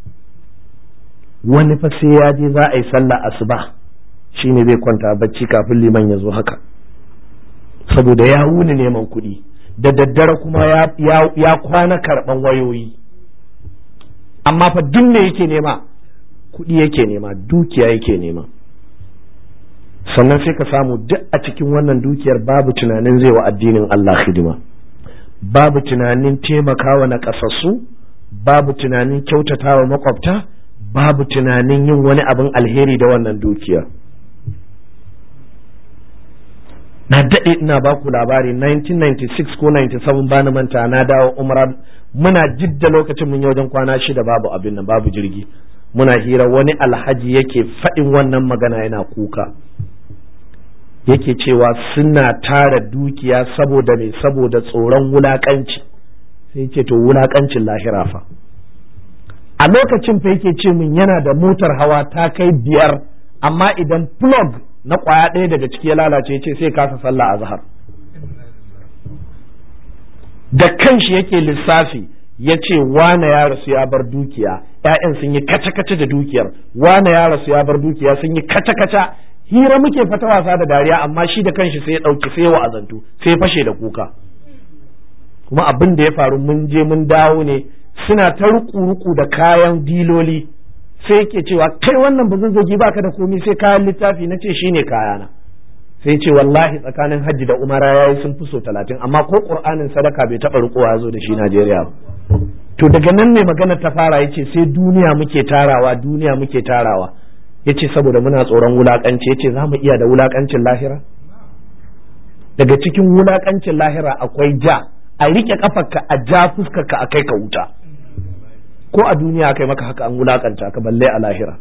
Wani fa sai ya je za a yi sallah asuba shine zai kwanta bacci kafin liman ya zo haka, saboda ya wuni neman kuɗi, da daddare kuma ya kwana karɓan wayoyi. Amma fa duk me yake nema? Kuɗi yake nema, dukiya yake nema. Sannan sai ka samu duk a cikin wannan dukiyar babu tunanin zai wa addinin Allah hidima, babu tunanin taimakawa na ƙasassu, babu tunanin kyautatawa makwabta, babu tunanin yin wani abin alheri da wannan dukiyar. Na daɗe ina ba ku labari 1996 ko 97 bani manta, na dawo umra, muna Jidda lokacin mun yi wajen kwana 6 babu abin nan, babu jirgi, muna hira, wani alhaji yake faɗin wannan magana yana kuka, yake cewa suna tara dukiya saboda me, saboda tsoron wulakanci. Sai ce to wulakancin lahira fa. A lokacin fa yake ce min yana da motar hawa ta kai 5, amma idan plug na kwaya ɗaya daga ciki ya lalace ce sai kasa sallah a zahar. Da kanshi yake lissafi, ya ce wane ya rasu ya bar dukiya, ‘ya'yan sun yi kaca-kaca da dukiyar, wane ya rasu ya bar dukiya sun yi kaca-kaca. Hira muke fata wasa da dariya, amma shi da kanshi sai ya ɗauki sai wa'azantu sai ya fashe da kuka. Kuma abin da ya faru mun je mun dawo ne, suna ta ruku-ruku da kayan diloli, sai yake cewa kai wannan ba zazzagi baka da komai sai kayan littafi. Na ce shine kayana. Sai ce wallahi tsakanin hajji da umara yayi sun fi so 30, amma ko qur'anin sadaka bai taɓa rikowa zo da shi Najeriya ba. To daga nan ne magana ta fara, yace sai duniya muke tarawa, duniya muke tarawa. Yace saboda muna tsoron wulakanci. Yace za mu iya da wulakancin lahira? Daga cikin wulakancin lahira akwai ja, a rike kafarka a ja fuskarka a kai ka wuta. Ko a duniya kai maka haka an wulakanta ka, balle a lahira.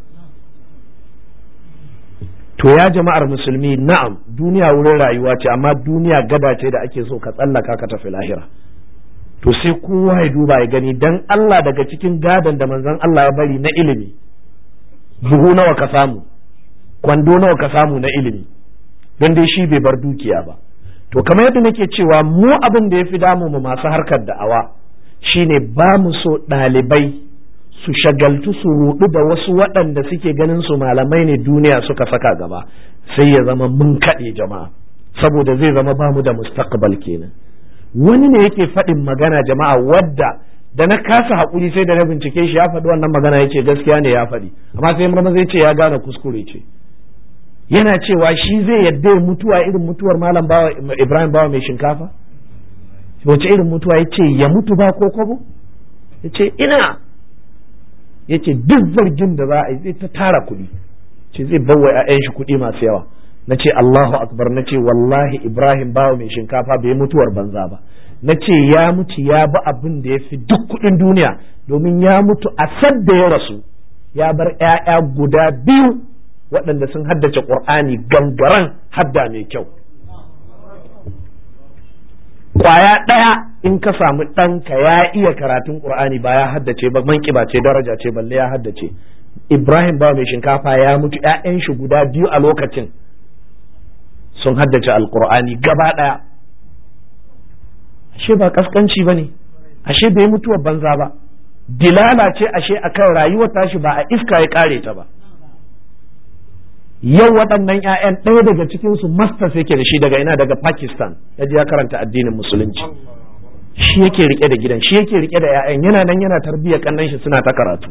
To ya jama'ar musulmi, na'am duniya wurin rayuwa ce, amma duniya gada ce da ake so ka tsallaka ka tafi lahira. To sai kowa ya duba ya gani, dan Allah daga cikin gadon da manzon Allah ya bari na ilimi, buhu nawa ka samu, kwando nawa ka samu na ilimi, don dai shi bai bar dukiya ba. To kamar yadda nake cewa mu abin da ya fi damu mu masu harkar da'awa shine ba mu so ɗalibai su shagaltu su rudu da wasu waɗanda suke ganin su malamai ne duniya suka saka gaba, sai ya zama mun kaɗe jama'a, saboda zai zama ba mu da mustaqbal kenan. Wani ne yake faɗin magana jama'a wadda da na kasa haƙuri sai da na bincike shi ya faɗi wannan magana, yace gaskiya ne ya faɗi, amma sai marma zai ce ya gane kuskure ce. Yana cewa shi zai yadda mutuwa irin mutuwar malam bawa Ibrahim bawa mai shinkafa. Wace irin mutuwa? Yace ya mutu ba ko kwabo. Yace ina, yace duk zargin da za a yi zai ta tara kuɗi, ce zai bawa ƴaƴan shi kuɗi masu yawa. Na ce Allahu akbar, na ce wallahi Ibrahim bawa mai shinkafa bai mutuwar banza ba. Na ce ya mutu ya bi abin da ya fi duk kuɗin duniya, domin ya mutu a sadda ya rasu ya bar ƴaƴa guda 2 waɗanda sun haddace Qur'ani gangaran hadda mai kyau. Kwaya ɗaya in ka samu ɗanka ya iya karatun Qur'ani ba ya haddace ba, manƙiba ce, daraja ce, balle ya haddace. Ibrahim ba mai shinkafa ya mutu ƴaƴan shi guda 2 a lokacin sun haddace Alƙur'ani gaba ɗaya. Ashe ba kaskanci ba ne, ashe bai mutuwar banza ba, dilala ce ashe akan rayuwar tashi ba a iska ya kare ta ba. Yau waɗannan 'ya'yan ɗaya daga cikinsu masters yake da shi daga ina, daga Pakistan, ya je ya karanta addinin musulunci. Shi yake rike da gidan, shi yake rike da 'ya'yan, yana nan yana tarbiyyar kannan shi suna ta karatu.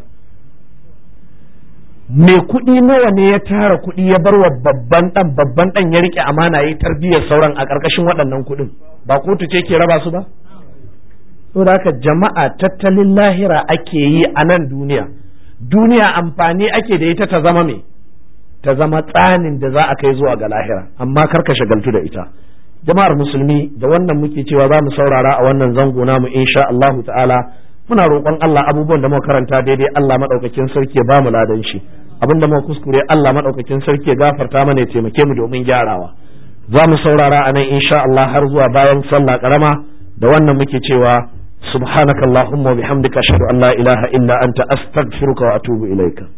Mai kuɗi nawa ne ya tara kuɗi ya bar wa babban ɗan ya rike amana ya yi tarbiyyar sauran a ƙarƙashin waɗannan kuɗin, ba kotu ce ke raba su ba? Saboda haka jama'a, tattalin lahira ake yi a nan duniya, duniya amfani ake da ita ta zama me, ta zama tsanin da za a kai zuwa ga lahira, amma kar ka shagaltu da ita. Jama'ar musulmi, da wannan muke cewa za mu saurara a wannan zango namu insha Allahu ta'ala. Muna roƙon Allah abubuwan da muka karanta daidai Allah madaukakin sarki ya ba mu ladan shi, abin da muka kuskure Allah madaukakin sarki ya gafarta mana ya taimake mu domin gyarawa. Za mu saurara a nan insha Allah har zuwa bayan sallah karama. Da wannan muke cewa subhanakallahumma wa bihamdika ashhadu an la ilaha illa anta astaghfiruka wa atubu ilaika.